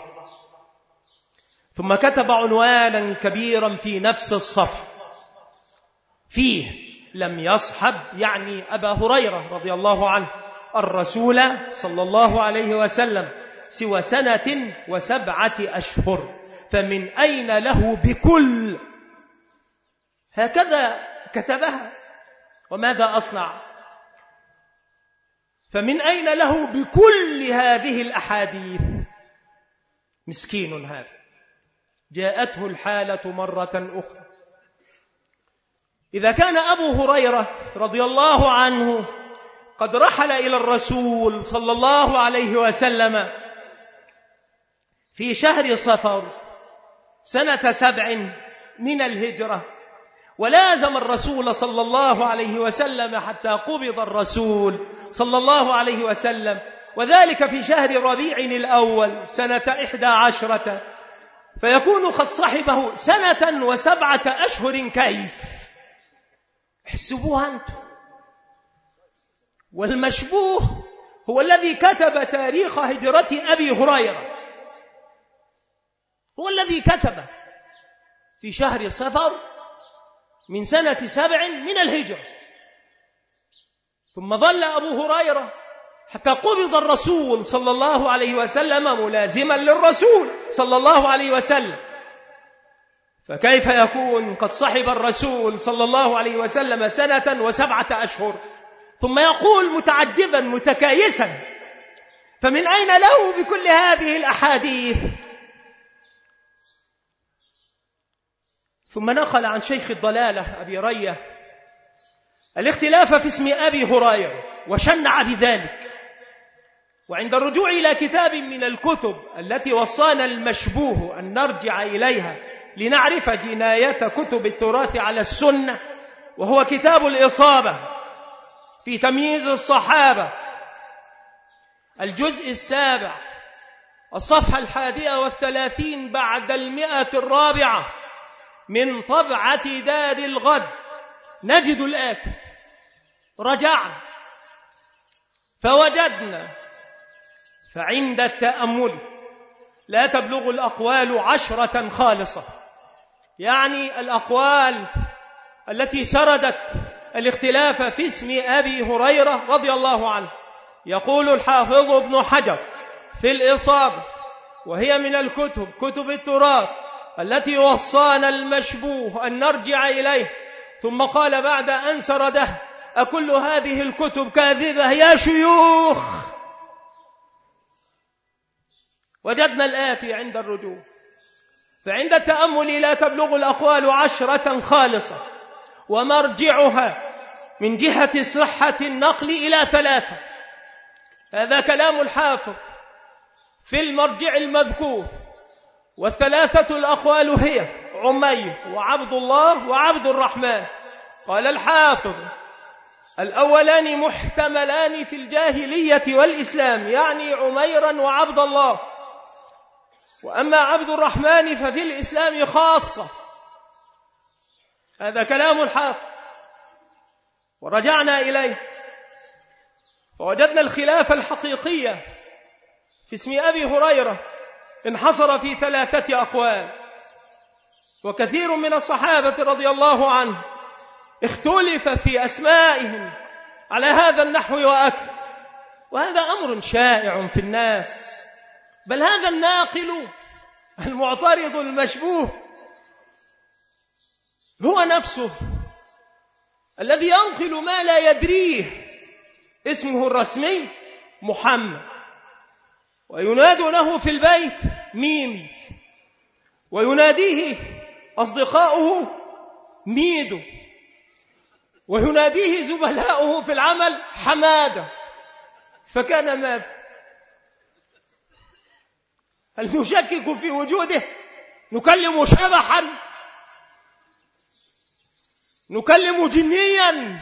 ثم كتب عنوانا كبيرا في نفس الصفحة فيه: لم يصحب، يعني أبا هريرة رضي الله عنه، الرسول صلى الله عليه وسلم سوى سنة وسبعة أشهر، فمن أين له بكل. هكذا كتبها. وماذا أصنع؟ فمن أين له بكل هذه الأحاديث؟ مسكين هذا، جاءته الحالة مرة أخرى. إذا كان أبو هريرة رضي الله عنه قد رحل إلى الرسول صلى الله عليه وسلم في شهر صفر سنة سبع من الهجرة، ولازم الرسول صلى الله عليه وسلم حتى قبض الرسول صلى الله عليه وسلم، وذلك في شهر ربيع الأول سنة إحدى عشرة، فيكون قد صحبه سنة وسبعة أشهر. كيف؟ احسبوها أنتم. والمشبوه هو الذي كتب تاريخ هجرة أبي هريرة، هو الذي كتب في شهر صفر من سنة سبع من الهجرة. ثم ظل أبو هريرة حتى قبض الرسول صلى الله عليه وسلم ملازما للرسول صلى الله عليه وسلم، فكيف يكون قد صحب الرسول صلى الله عليه وسلم سنة وسبعة أشهر؟ ثم يقول متعجبا متكايسا: فمن أين له بكل هذه الأحاديث؟ ثم نقل عن شيخ الضلالة أبي رية الاختلاف في اسم أبي هريرة وشنع بذلك. وعند الرجوع إلى كتاب من الكتب التي وصانا المشبوه أن نرجع إليها لنعرف جناية كتب التراث على السنة، وهو كتاب الإصابة في تمييز الصحابة، الجزء السابع، الصفحة الحادية والثلاثين بعد المئة الرابعة من طبعة دار الغد، نجد الآتي: رجعنا فوجدنا فعند التأمل لا تبلغ الأقوال عشرة خالصة، يعني الأقوال التي سردت الاختلاف في اسم أبي هريرة رضي الله عنه. يقول الحافظ ابن حجر في الإصابة، وهي من الكتب كتب التراث التي وصانا المشبوه أن نرجع إليه، ثم قال بعد أن سرده: أكل هذه الكتب كاذبة يا شيوخ؟ وجدنا الآتي عند الرجوع: فعند التأمل لا تبلغ الأقوال عشرة خالصة، ومرجعها من جهة صحة النقل إلى ثلاثة. هذا كلام الحافظ في المرجع المذكور، والثلاثة الأقوال هي عمير وعبد الله وعبد الرحمن. قال الحافظ: الأولان محتملان في الجاهلية والإسلام، يعني عميرا وعبد الله، وأما عبد الرحمن ففي الإسلام خاصة. هذا كلام الحافظ. ورجعنا إليه فوجدنا الخلاف الحقيقية في اسم أبي هريرة انحصر في ثلاثة أقوال، وكثير من الصحابة رضي الله عنهم اختلف في أسمائهم على هذا النحو وأكثر، وهذا أمر شائع في الناس. بل هذا الناقل المعترض المشبوه هو نفسه الذي ينقل ما لا يدريه. اسمه الرسمي محمد، وينادونه في البيت ميمي، ويناديه أصدقاؤه ميدو، ويناديه زملاؤه في العمل حمادة. فكان ماذا؟ هل نشكك في وجوده؟ نكلم شبحا؟ نكلم جنيا؟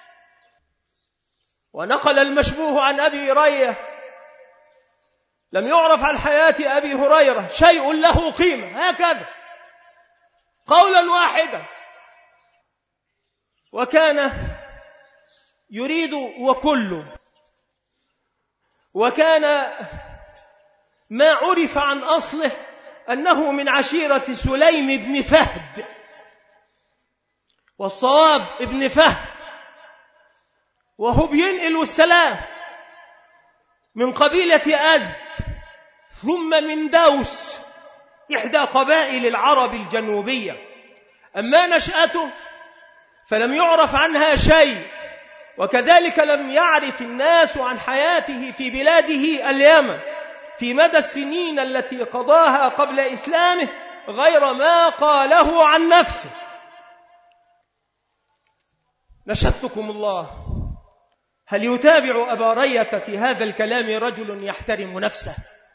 ونقل المشبوه عن أبي رية: لم يعرف عن حياة أبي هريرة شيء له قيمة، هكذا قولا واحدا. وكان يريد وكل، وكان ما عرف عن أصله أنه من عشيرة سليم بن فهد، والصواب ابن فهد، وهو بينقل السلام من قبيلة أزد ثم من دوس، إحدى قبائل العرب الجنوبية. أما نشأته فلم يعرف عنها شيء، وكذلك لم يعرف الناس عن حياته في بلاده اليمن في مدى السنين التي قضاها قبل إسلامه غير ما قاله عن نفسه. نشدتكم الله، هل يتابع أبا رية في هذا الكلام رجل يحترم نفسه؟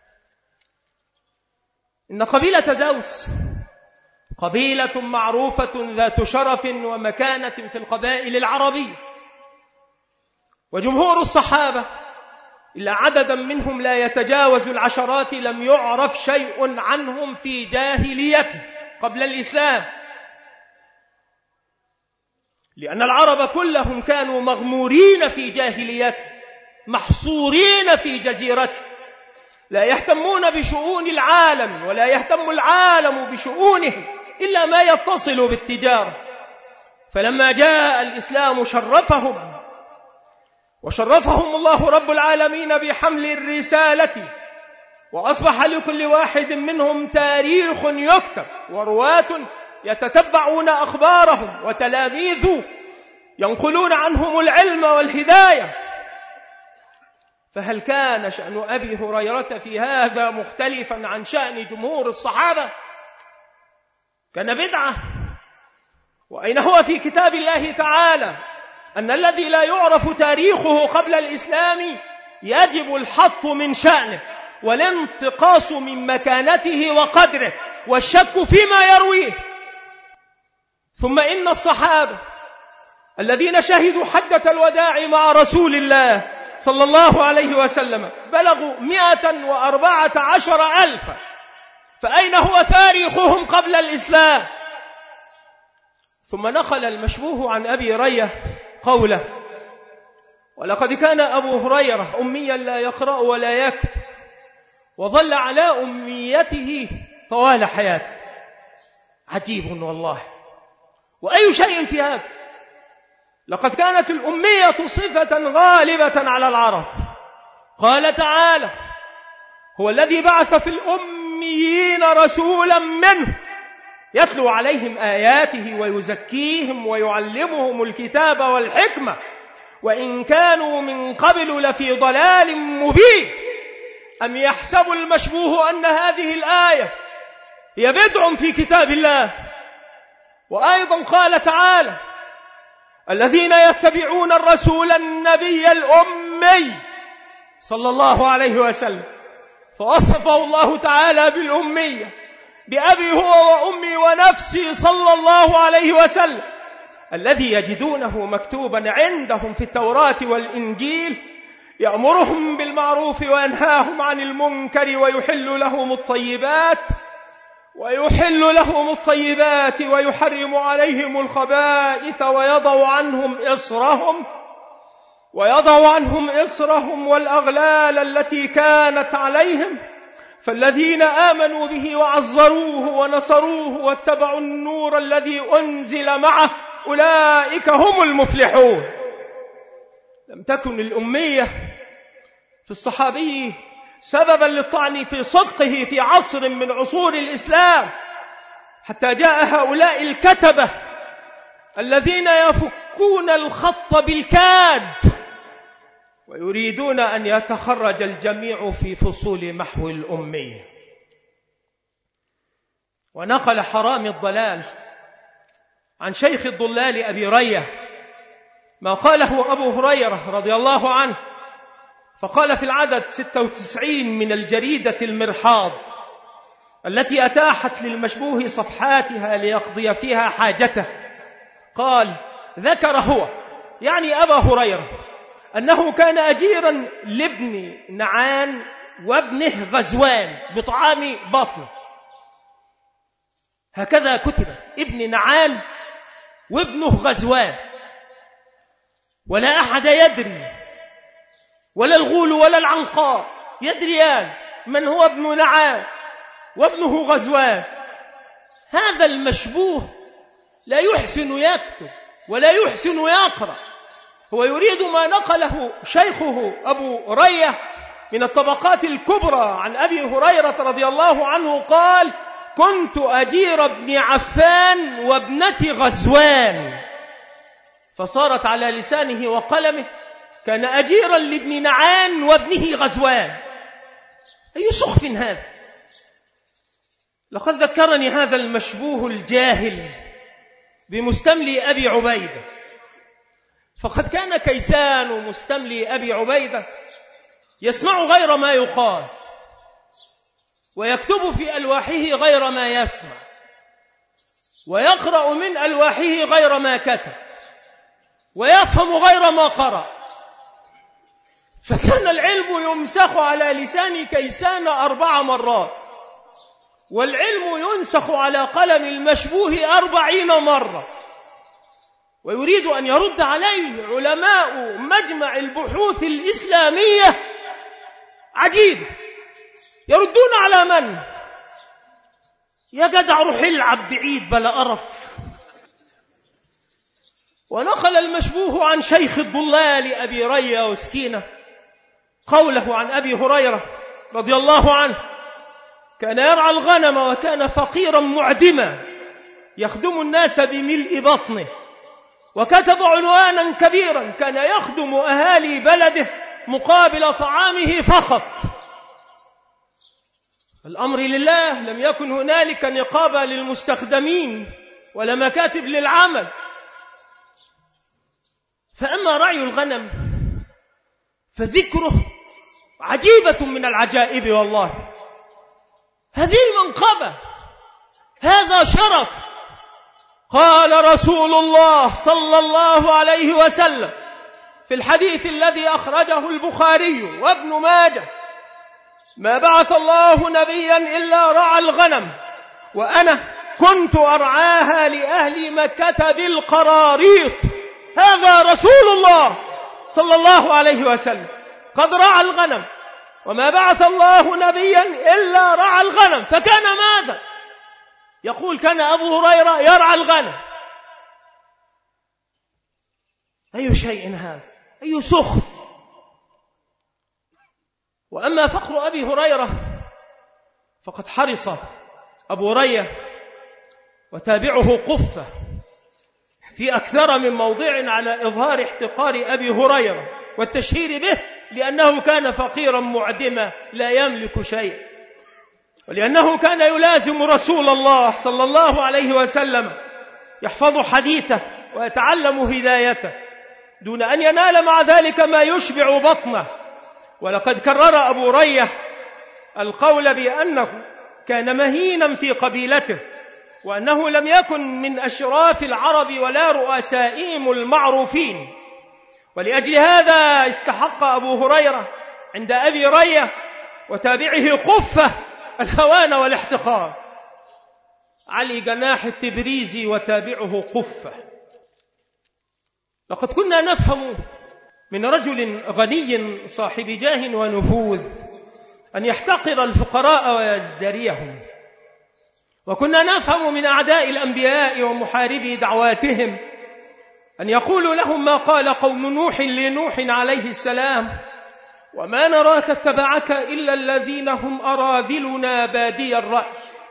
إن قبيلة دوس قبيلة معروفة ذات شرف ومكانة في القبائل العربية، وجمهور الصحابة إلا عددا منهم لا يتجاوز العشرات لم يعرف شيء عنهم في جاهليته قبل الإسلام، لأن العرب كلهم كانوا مغمورين في جاهليته، محصورين في جزيرته، لا يهتمون بشؤون العالم ولا يهتم العالم بشؤونهم إلا ما يتصل بالتجارة. فلما جاء الإسلام شرفهم، وشرفهم الله رب العالمين بحمل الرسالة، وأصبح لكل واحد منهم تاريخ يكتب، ورواة يتتبعون أخبارهم، وتلاميذ ينقلون عنهم العلم والهداية. فهل كان شأن أبي هريرة في هذا مختلفا عن شأن جمهور الصحابة؟ كان بدعة. وأين هو في كتاب الله تعالى أن الذي لا يعرف تاريخه قبل الإسلام يجب الحط من شأنه والانتقاص من مكانته وقدره والشك فيما يرويه؟ ثم إن الصحابة الذين شهدوا حجة الوداع مع رسول الله صلى الله عليه وسلم بلغوا مئة وأربعة عشر ألفا، فأين هو تاريخهم قبل الإسلام؟ ثم نقل المشبوه عن أبي هريرة قوله: ولقد كان أبو هريرة أميا لا يقرأ ولا يكتب، وظل على أميته طوال حياته. عجيب والله. وأي شيء في هذا؟ لقد كانت الأمية صفة غالبة على العرب. قال تعالى: هو الذي بعث في الأميين رسولا منه يتلو عليهم آياته ويزكيهم ويعلمهم الكتاب والحكمة وإن كانوا من قبل لفي ضلال مبين. أم يحسب المشبوه أن هذه الآية هي بدع في كتاب الله؟ وأيضا قال تعالى: الذين يتبعون الرسول النبي الأمي صلى الله عليه وسلم، فوصفه الله تعالى بالأمية بأبي هو وأمي ونفسي صلى الله عليه وسلم، الذي يجدونه مكتوبا عندهم في التوراة والإنجيل، يأمرهم بالمعروف وينهاهم عن المنكر ويحل لهم الطيبات ويحل لهم الطيبات ويحرم عليهم الخبائث ويضع عنهم إصرهم ويضع عنهم إصرهم والأغلال التي كانت عليهم. فالذين آمنوا به وعزروه ونصروه واتبعوا النور الذي أنزل معه أولئك هم المفلحون. لم تكن الأمية في الصحابي سببا للطعن في صدقه في عصر من عصور الإسلام، حتى جاء هؤلاء الكتبة الذين يفكون الخط بالكاد ويريدون أن يتخرج الجميع في فصول محو الأمية. ونقل حرام الضلال عن شيخ الضلال أبي هريرة ما قاله أبو هريرة رضي الله عنه، فقال في العدد ستة وتسعين من الجريدة المرحاض التي أتاحت للمشبوه صفحاتها ليقضي فيها حاجته، قال: ذكر هو يعني أبا هريرة أنه كان أجيرا لابن نعان وابنه غزوان بطعام بطنه. هكذا كتب: ابن نعان وابنه غزوان، ولا أحد يدري، ولا الغول ولا العنقاء يدريان من هو ابن نعان وابنه غزوان. هذا المشبوه لا يحسن يكتب ولا يحسن يقرأ، هو يريد ما نقله شيخه أبو هريرة من الطبقات الكبرى عن أبي هريرة رضي الله عنه قال: كنت أجير ابن عفان وابنة غزوان، فصارت على لسانه وقلمه: كان أجيرا لابن نعان وابنه غزوان. أي سخف هذا! لقد ذكرني هذا المشبوه الجاهل بمستملي أبي عبيدة، فقد كان كيسان مستملي أبي عبيدة يسمع غير ما يقال ويكتب في ألواحه غير ما يسمع ويقرأ من ألواحه غير ما كتب ويفهم غير ما قرأ، فكان العلم يمسخ على لسان كيسان أربع مرات، والعلم ينسخ على قلم المشبوه أربعين مرة. ويريد أن يرد عليه علماء مجمع البحوث الإسلامية. عجيب، يردون على من؟ يا جدع روح العب بعيد بلا قرف. ونقل المشبوه عن شيخ الضلال أبي ريا وسكينة قوله عن أبي هريرة رضي الله عنه: كان يرعى الغنم وكان فقيرا معدما يخدم الناس بملء بطنه، وكتب عنوانا كبيرا: كان يخدم أهالي بلده مقابل طعامه فقط. الأمر لله، لم يكن هنالك نقابة للمستخدمين ولا مكاتب للعمل. فأما رعي الغنم فذكره عجيبة من العجائب والله. هذه المنقبة، هذا شرف. قال رسول الله صلى الله عليه وسلم في الحديث الذي أخرجه البخاري وابن ماجه: ما بعث الله نبيا إلا رعى الغنم، وأنا كنت أرعاها لأهل مكة بالقراريط. هذا رسول الله صلى الله عليه وسلم قد رعى الغنم، وما بعث الله نبيا إلا رعى الغنم. فكان ماذا؟ يقول: كان أبو هريرة يرعى الغنم. أي شيء هذا، أي سخف. وأما فخر أبي هريرة فقد حرص أبو رية وتابعه قفة في أكثر من موضع على إظهار احتقار أبي هريرة والتشهير به، لأنه كان فقيرا معدما لا يملك شيء، ولأنه كان يلازم رسول الله صلى الله عليه وسلم يحفظ حديثه ويتعلم هدايته دون أن ينال مع ذلك ما يشبع بطنه. ولقد كرر أبو رية القول بأنه كان مهينا في قبيلته، وأنه لم يكن من أشراف العرب ولا رؤسائهم المعروفين، ولأجل هذا استحق أبو هريرة عند أبي رية وتابعه قفة الهوان والاحتقار. علي جناح التبريزي وتابعه قفة. لقد كنا نفهم من رجل غني صاحب جاه ونفوذ أن يحتقر الفقراء ويزدريهم، وكنا نفهم من أعداء الأنبياء ومحاربي دعواتهم أن يقولوا لهم ما قال قوم نوح لنوح عليه السلام: وما نراك اتبعك إلا الذين هم أراذلنا بادي الرأي.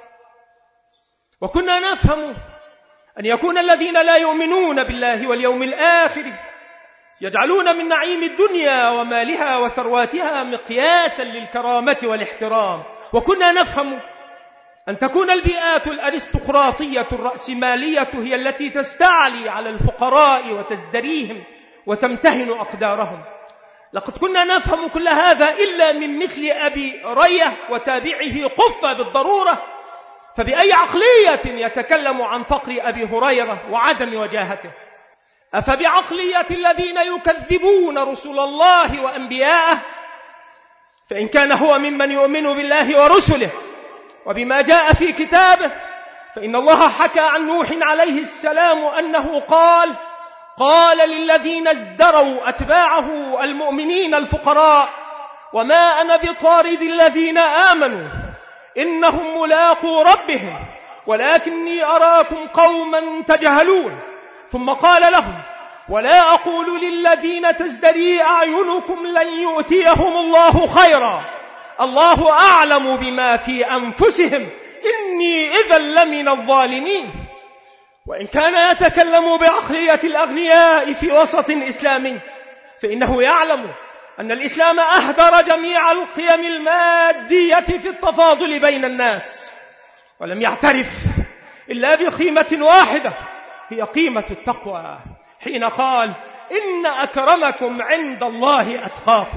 وكنا نفهم أن يكون الذين لا يؤمنون بالله واليوم الآخر يجعلون من نعيم الدنيا ومالها وثرواتها مقياسا للكرامة والاحترام. وكنا نفهم أن تكون البيئات الأرستقراطية الرأسمالية هي التي تستعلي على الفقراء وتزدريهم وتمتهن أقدارهم. لقد كنا نفهم كل هذا إلا من مثل أبي رية وتابعه قفة بالضرورة. فبأي عقلية يتكلم عن فقر أبي هريرة وعدم وجاهته؟ أفبعقلية الذين يكذبون رسل الله وأنبياءه؟ فإن كان هو ممن يؤمن بالله ورسله وبما جاء في كتابه، فإن الله حكى عن نوح عليه السلام أنه قال: قال للذين ازدروا أتباعه المؤمنين الفقراء: وما أنا بطارد الذين آمنوا إنهم ملاقو ربهم ولكني أراكم قوما تجهلون. ثم قال لهم: ولا أقول للذين تزدري أعينكم لن يؤتيهم الله خيرا، الله أعلم بما في أنفسهم إني إذا لمن الظالمين. وإن كان يتكلم بعقلية الأغنياء في وسط إسلامي، فإنه يعلم أن الإسلام أهدر جميع القيم المادية في التفاضل بين الناس، ولم يعترف إلا بقيمة واحدة هي قيمة التقوى، حين قال: إن أكرمكم عند الله أتقاكم.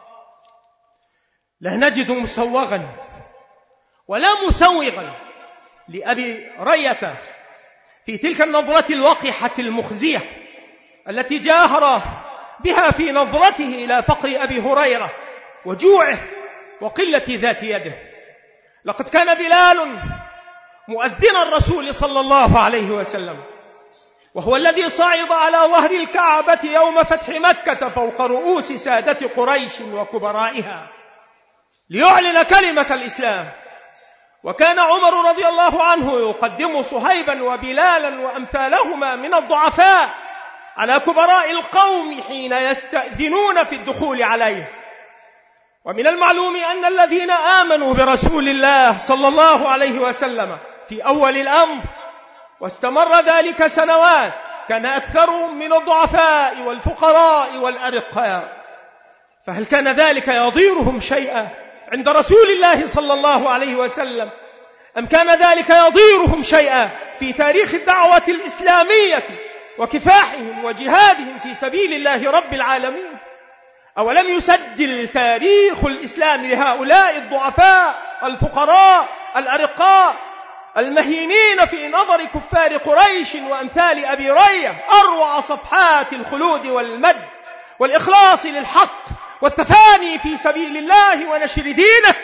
لا نجد مسوغا ولا مسوغا لأبي رية في تلك النظرة الوقحة المخزية التي جاهر بها في نظرته إلى فقر أبي هريرة وجوعه وقلة ذات يده. لقد كان بلال مؤذن الرسول صلى الله عليه وسلم، وهو الذي صعد على ظهر الكعبة يوم فتح مكة فوق رؤوس سادة قريش وكبرائها ليعلن كلمة الإسلام. وكان عمر رضي الله عنه يقدم صهيبا وبلالا وأمثالهما من الضعفاء على كبراء القوم حين يستأذنون في الدخول عليه. ومن المعلوم أن الذين آمنوا برسول الله صلى الله عليه وسلم في أول الأمر واستمر ذلك سنوات كان أكثرهم من الضعفاء والفقراء والأرقاء، فهل كان ذلك يضيرهم شيئا عند رسول الله صلى الله عليه وسلم، أم كان ذلك يضيرهم شيئا في تاريخ الدعوة الإسلامية وكفاحهم وجهادهم في سبيل الله رب العالمين؟ أولم يسجل تاريخ الإسلام لهؤلاء الضعفاء الفقراء الأرقاء المهينين في نظر كفار قريش وأمثال أبي رية أروع صفحات الخلود والمجد والإخلاص للحق والتفاني في سبيل الله ونشر دينه؟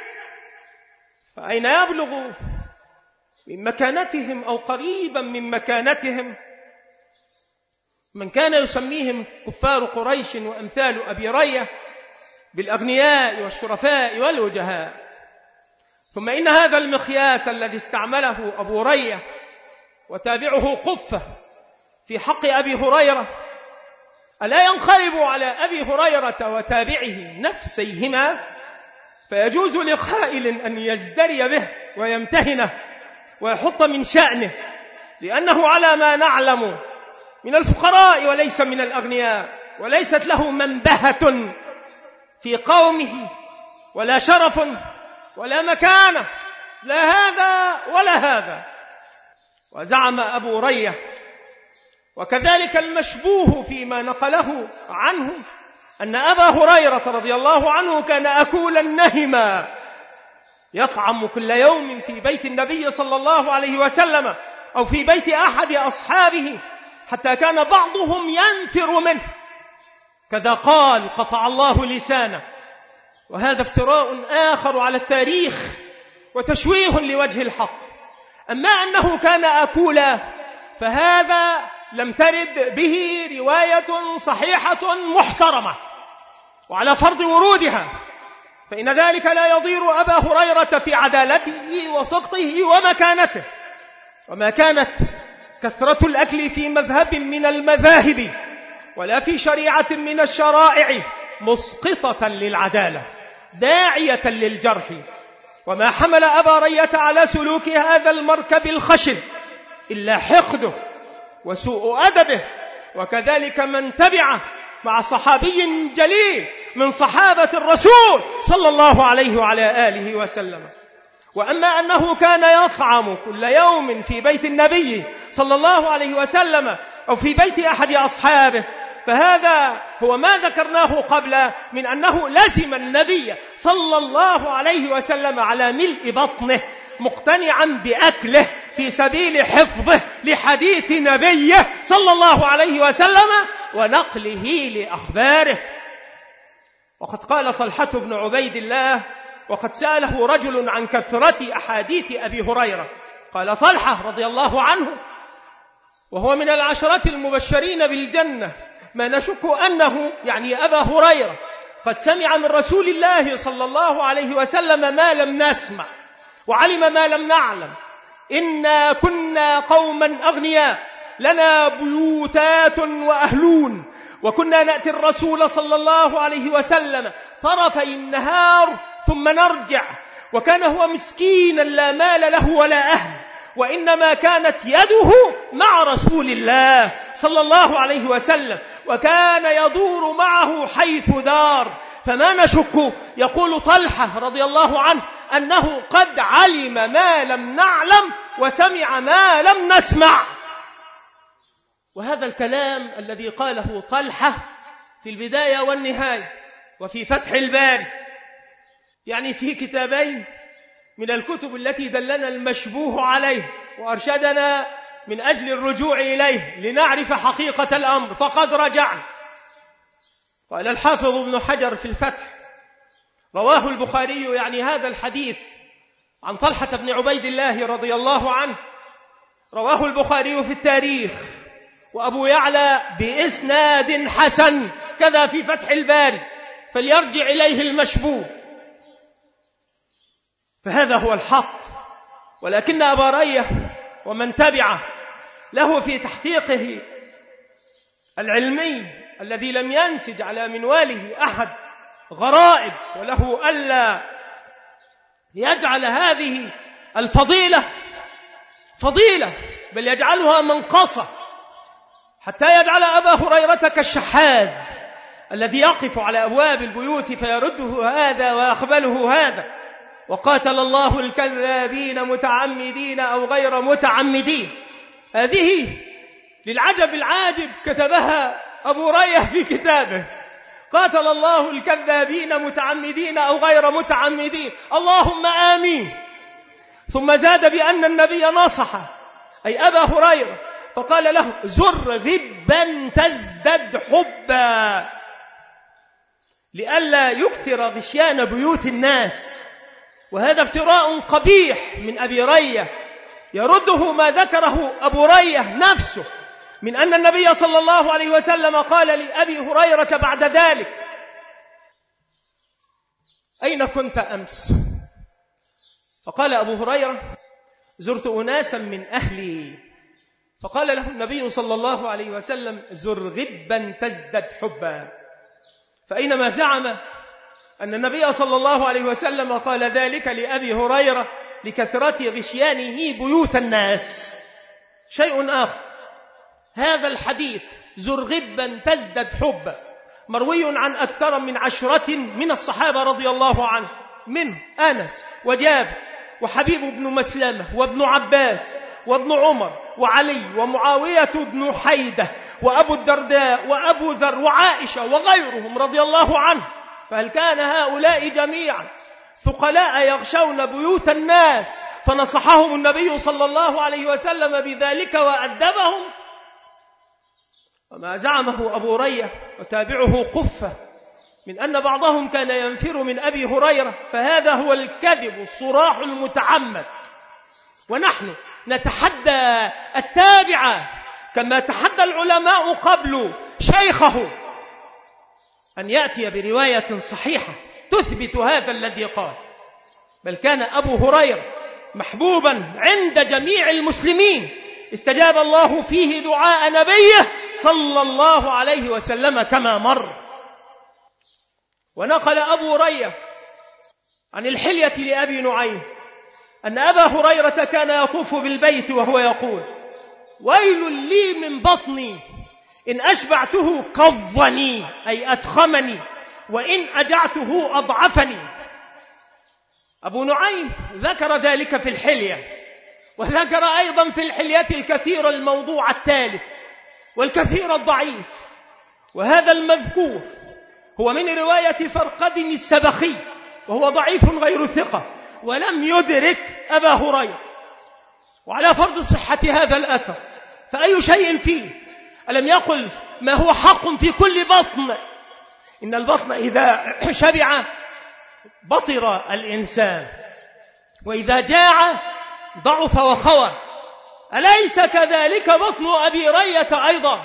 فأين يبلغ من مكانتهم أو قريبا من مكانتهم من كان يسميهم كفار قريش وأمثال أبي رية بالأغنياء والشرفاء والوجهاء. ثم إن هذا المقياس الذي استعمله أبو رية وتابعه قفة في حق أبي هريرة ألا ينقلب على أبي هريرة وتابعه نفسيهما، فيجوز لقائل أن يزدري به ويمتهنه ويحط من شأنه، لأنه على ما نعلم من الفقراء وليس من الأغنياء، وليست له منبهة في قومه ولا شرف ولا مكانة، لا هذا ولا هذا. وزعم أبو رية وكذلك المشبوه فيما نقله عنه أن أبا هريرة رضي الله عنه كان أكولا نهما يطعم كل يوم في بيت النبي صلى الله عليه وسلم أو في بيت أحد أصحابه حتى كان بعضهم ينفر منه، كذا قال قطع الله لسانه. وهذا افتراء آخر على التاريخ وتشويه لوجه الحق. أما أنه كان أكولا فهذا لم ترد به رواية صحيحة محترمة وعلى فرض ورودها، فإن ذلك لا يضير أبا هريرة في عدالته وصدقه ومكانته. وما كانت كثرة الأكل في مذهب من المذاهب ولا في شريعة من الشرائع مسقطة للعدالة داعية للجرح. وما حمل أبا رية على سلوك هذا المركب الخشن إلا حقده وسوء أدبه، وكذلك من تبعه مع صحابي جليل من صحابة الرسول صلى الله عليه وعلى آله وسلم. وأما أنه كان يطعم كل يوم في بيت النبي صلى الله عليه وسلم أو في بيت أحد أصحابه فهذا هو ما ذكرناه قبل من أنه لزم النبي صلى الله عليه وسلم على ملء بطنه مقتنعا بأكله في سبيل حفظه لحديث نبيه صلى الله عليه وسلم ونقله لأخباره. وقد قال طلحة بن عبيد الله وقد سأله رجل عن كثرة أحاديث أبي هريرة، قال طلحة رضي الله عنه وهو من العشرة المبشرين بالجنة ما نشك أنه يعني أبا هريرة قد سمع من رسول الله صلى الله عليه وسلم ما لم نسمع وعلم ما لم نعلم. إنا كنا قوما أغنياء لنا بيوتات وأهلون وكنا نأتي الرسول صلى الله عليه وسلم طرفي النهار ثم نرجع، وكان هو مسكينا لا مال له ولا أهل، وإنما كانت يده مع رسول الله صلى الله عليه وسلم وكان يدور معه حيث دار. فما نشك يقول طلحة رضي الله عنه أنه قد علم ما لم نعلم وسمع ما لم نسمع. وهذا الكلام الذي قاله طلحة في البداية والنهاية وفي فتح الباري، يعني في كتابين من الكتب التي دلنا المشبوه عليه وأرشدنا من أجل الرجوع إليه لنعرف حقيقة الأمر، فقد رجعنا. قال الحافظ ابن حجر في الفتح رواه البخاري يعني هذا الحديث عن طلحة بن عبيد الله رضي الله عنه، رواه البخاري في التاريخ وأبو يعلى بإسناد حسن، كذا في فتح الباري، فليرجع إليه المشبوه. فهذا هو الحق. ولكن أبا رية ومن تبعه له في تحقيقه العلمي الذي لم ينسج على منواله أحد غرائب، وله ألا يجعل هذه الفضيلة فضيلة بل يجعلها منقصة، حتى يجعل أبا هريرة كالشحاذ الذي يقف على أبواب البيوت فيرده هذا ويقبله هذا. وقاتل الله الكذابين متعمدين أو غير متعمدين. هذه للعجب العاجب كتبها أبو رية في كتابه، قاتل الله الكذابين متعمدين أو غير متعمدين، اللهم آمين. ثم زاد بأن النبي نصح أي أبا هريرة فقال له زر غبا تزدد حبا، لئلا يكثر غشيان بيوت الناس. وهذا افتراء قبيح من أبي رية يرده ما ذكره أبو رية نفسه من أن النبي صلى الله عليه وسلم قال لأبي هريرة بعد ذلك أين كنت أمس؟ فقال أبو هريرة زرت أناسا من أهلي، فقال له النبي صلى الله عليه وسلم زر غبا تزدد حبا. فأينما زعم أن النبي صلى الله عليه وسلم قال ذلك لأبي هريرة لكثرة غشيانه بيوت الناس شيء آخر. هذا الحديث زر غبا تزدد حبا مروي عن أكثر من عشرة من الصحابة رضي الله عنه، منه أنس وجابر وحبيب بن مسلمة وابن عباس وابن عمر وعلي ومعاوية بن حيدة وأبو الدرداء وأبو ذر وعائشة وغيرهم رضي الله عنه. فهل كان هؤلاء جميعا ثقلاء يغشون بيوت الناس فنصحهم النبي صلى الله عليه وسلم بذلك وأدبهم؟ وما زعمه أبو رية وتابعه قفة من أن بعضهم كان ينفر من أبي هريرة فهذا هو الكذب الصراح المتعمد. ونحن نتحدى التابع كما تحدى العلماء قبل شيخه أن يأتي برواية صحيحة تثبت هذا الذي قال. بل كان أبو هريرة محبوبا عند جميع المسلمين، استجاب الله فيه دعاء نبيه صلى الله عليه وسلم كما مر. ونقل أبو هريرة عن الحلية لأبي نعيم أن أبا هريرة كان يطوف بالبيت وهو يقول ويل لي من بطني إن أشبعته كظني أي أتخمني، وإن أجعته أضعفني. أبو نعيم ذكر ذلك في الحلية، وذكر أيضا في الحلية الكثير الموضوع التالف والكثير الضعيف. وهذا المذكور هو من رواية فرقد السبخي وهو ضعيف غير ثقة ولم يدرك أبا هريرة. وعلى فرض صحة هذا الأثر فأي شيء فيه؟ ألم يقل ما هو حق في كل بطن؟ إن البطن إذا شبع بطر الإنسان، وإذا جاع ضعف وخوى. أليس كذلك بطن أبي رية أيضا؟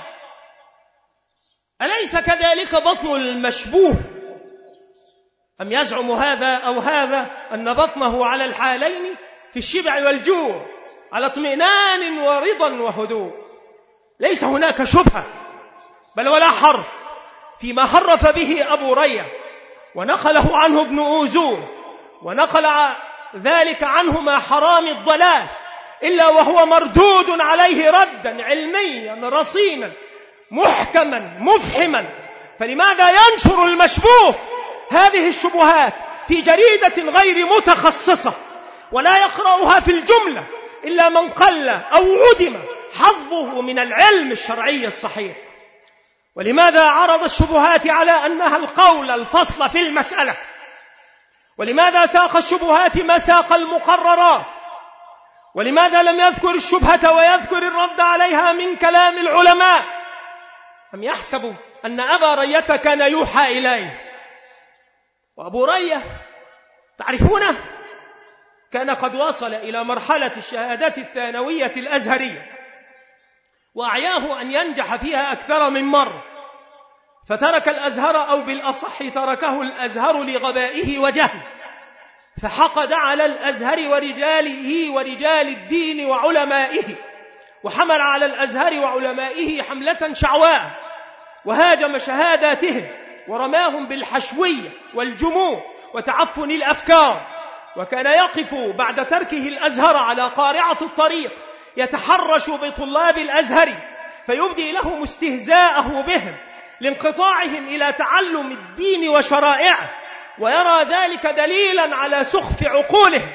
أليس كذلك بطن المشبوه؟ أم يزعم هذا أو هذا أن بطنه على الحالين في الشبع والجوع على اطمئنان ورضا وهدوء؟ ليس هناك شبهة بل ولا حرف فيما حرف به أبو رية ونقله عنه ابن أوزور، ونقل ذلك عنه مع حرام الضلال، إلا وهو مردود عليه ردا علميا رصينا محكما مفحما. فلماذا ينشر المشبوه هذه الشبهات في جريدة غير متخصصة ولا يقرأها في الجملة إلا من قل أو عدم حظه من العلم الشرعي الصحيح؟ ولماذا عرض الشبهات على أنها القول الفصل في المسألة؟ ولماذا ساق الشبهات مساق المقررات؟ ولماذا لم يذكر الشبهة ويذكر الرد عليها من كلام العلماء؟ أم يحسب أن أبا رية كان يوحى إليه؟ وأبو رية تعرفونه كان قد وصل إلى مرحلة الشهادة الثانوية الأزهرية، وأعياه أن ينجح فيها أكثر من مرة، فترك الأزهر، أو بالأصح تركه الأزهر لغبائه وجهله، فحقد على الأزهر ورجاله ورجال الدين وعلمائه، وحمل على الأزهر وعلمائه حملة شعواء، وهاجم شهاداتهم ورماهم بالحشوية والجموع وتعفن الأفكار، وكان يقف بعد تركه الأزهر على قارعة الطريق يتحرش بطلاب الأزهر فيبدي لهم استهزاءه بهم لانقطاعهم إلى تعلم الدين وشرائعه، ويرى ذلك دليلا على سخف عقولهم.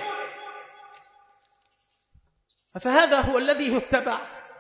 فهذا هو الذي يتبع.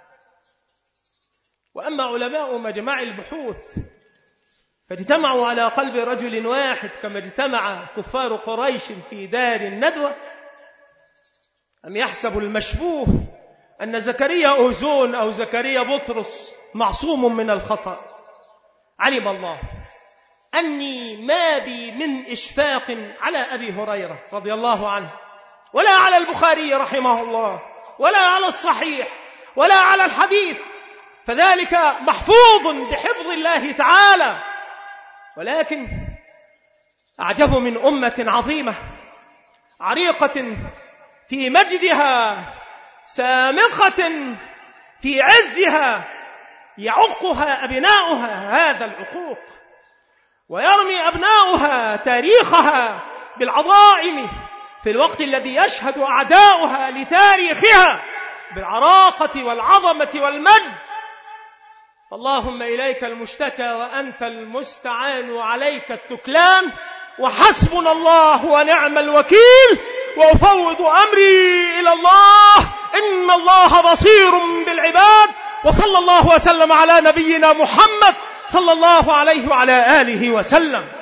وأما علماء مجمع البحوث فاجتمعوا على قلب رجل واحد كما اجتمع كفار قريش في دار الندوة، أم يحسب المشبوه أن زكريا أوزون أو زكريا بطرس معصوم من الخطأ؟ علم الله أني ما بي من إشفاق على أبي هريرة رضي الله عنه، ولا على البخاري رحمه الله، ولا على الصحيح، ولا على الحديث، فذلك محفوظ بحفظ الله تعالى. ولكن أعجب من أمة عظيمة عريقة في مجدها سامقة في عزها يعقها أبناؤها هذا العقوق، ويرمي أبناؤها تاريخها بالعظائم في الوقت الذي يشهد أعداؤها لتاريخها بالعراقة والعظمة والمجد. اللهم إليك المشتكى وأنت المستعان وعليك التكلان، وحسبنا الله ونعم الوكيل، وأفوض أمري إلى الله إن الله بصير بالعباد. وصلى الله وسلم على نبينا محمد صلى الله عليه وعلى آله وسلم.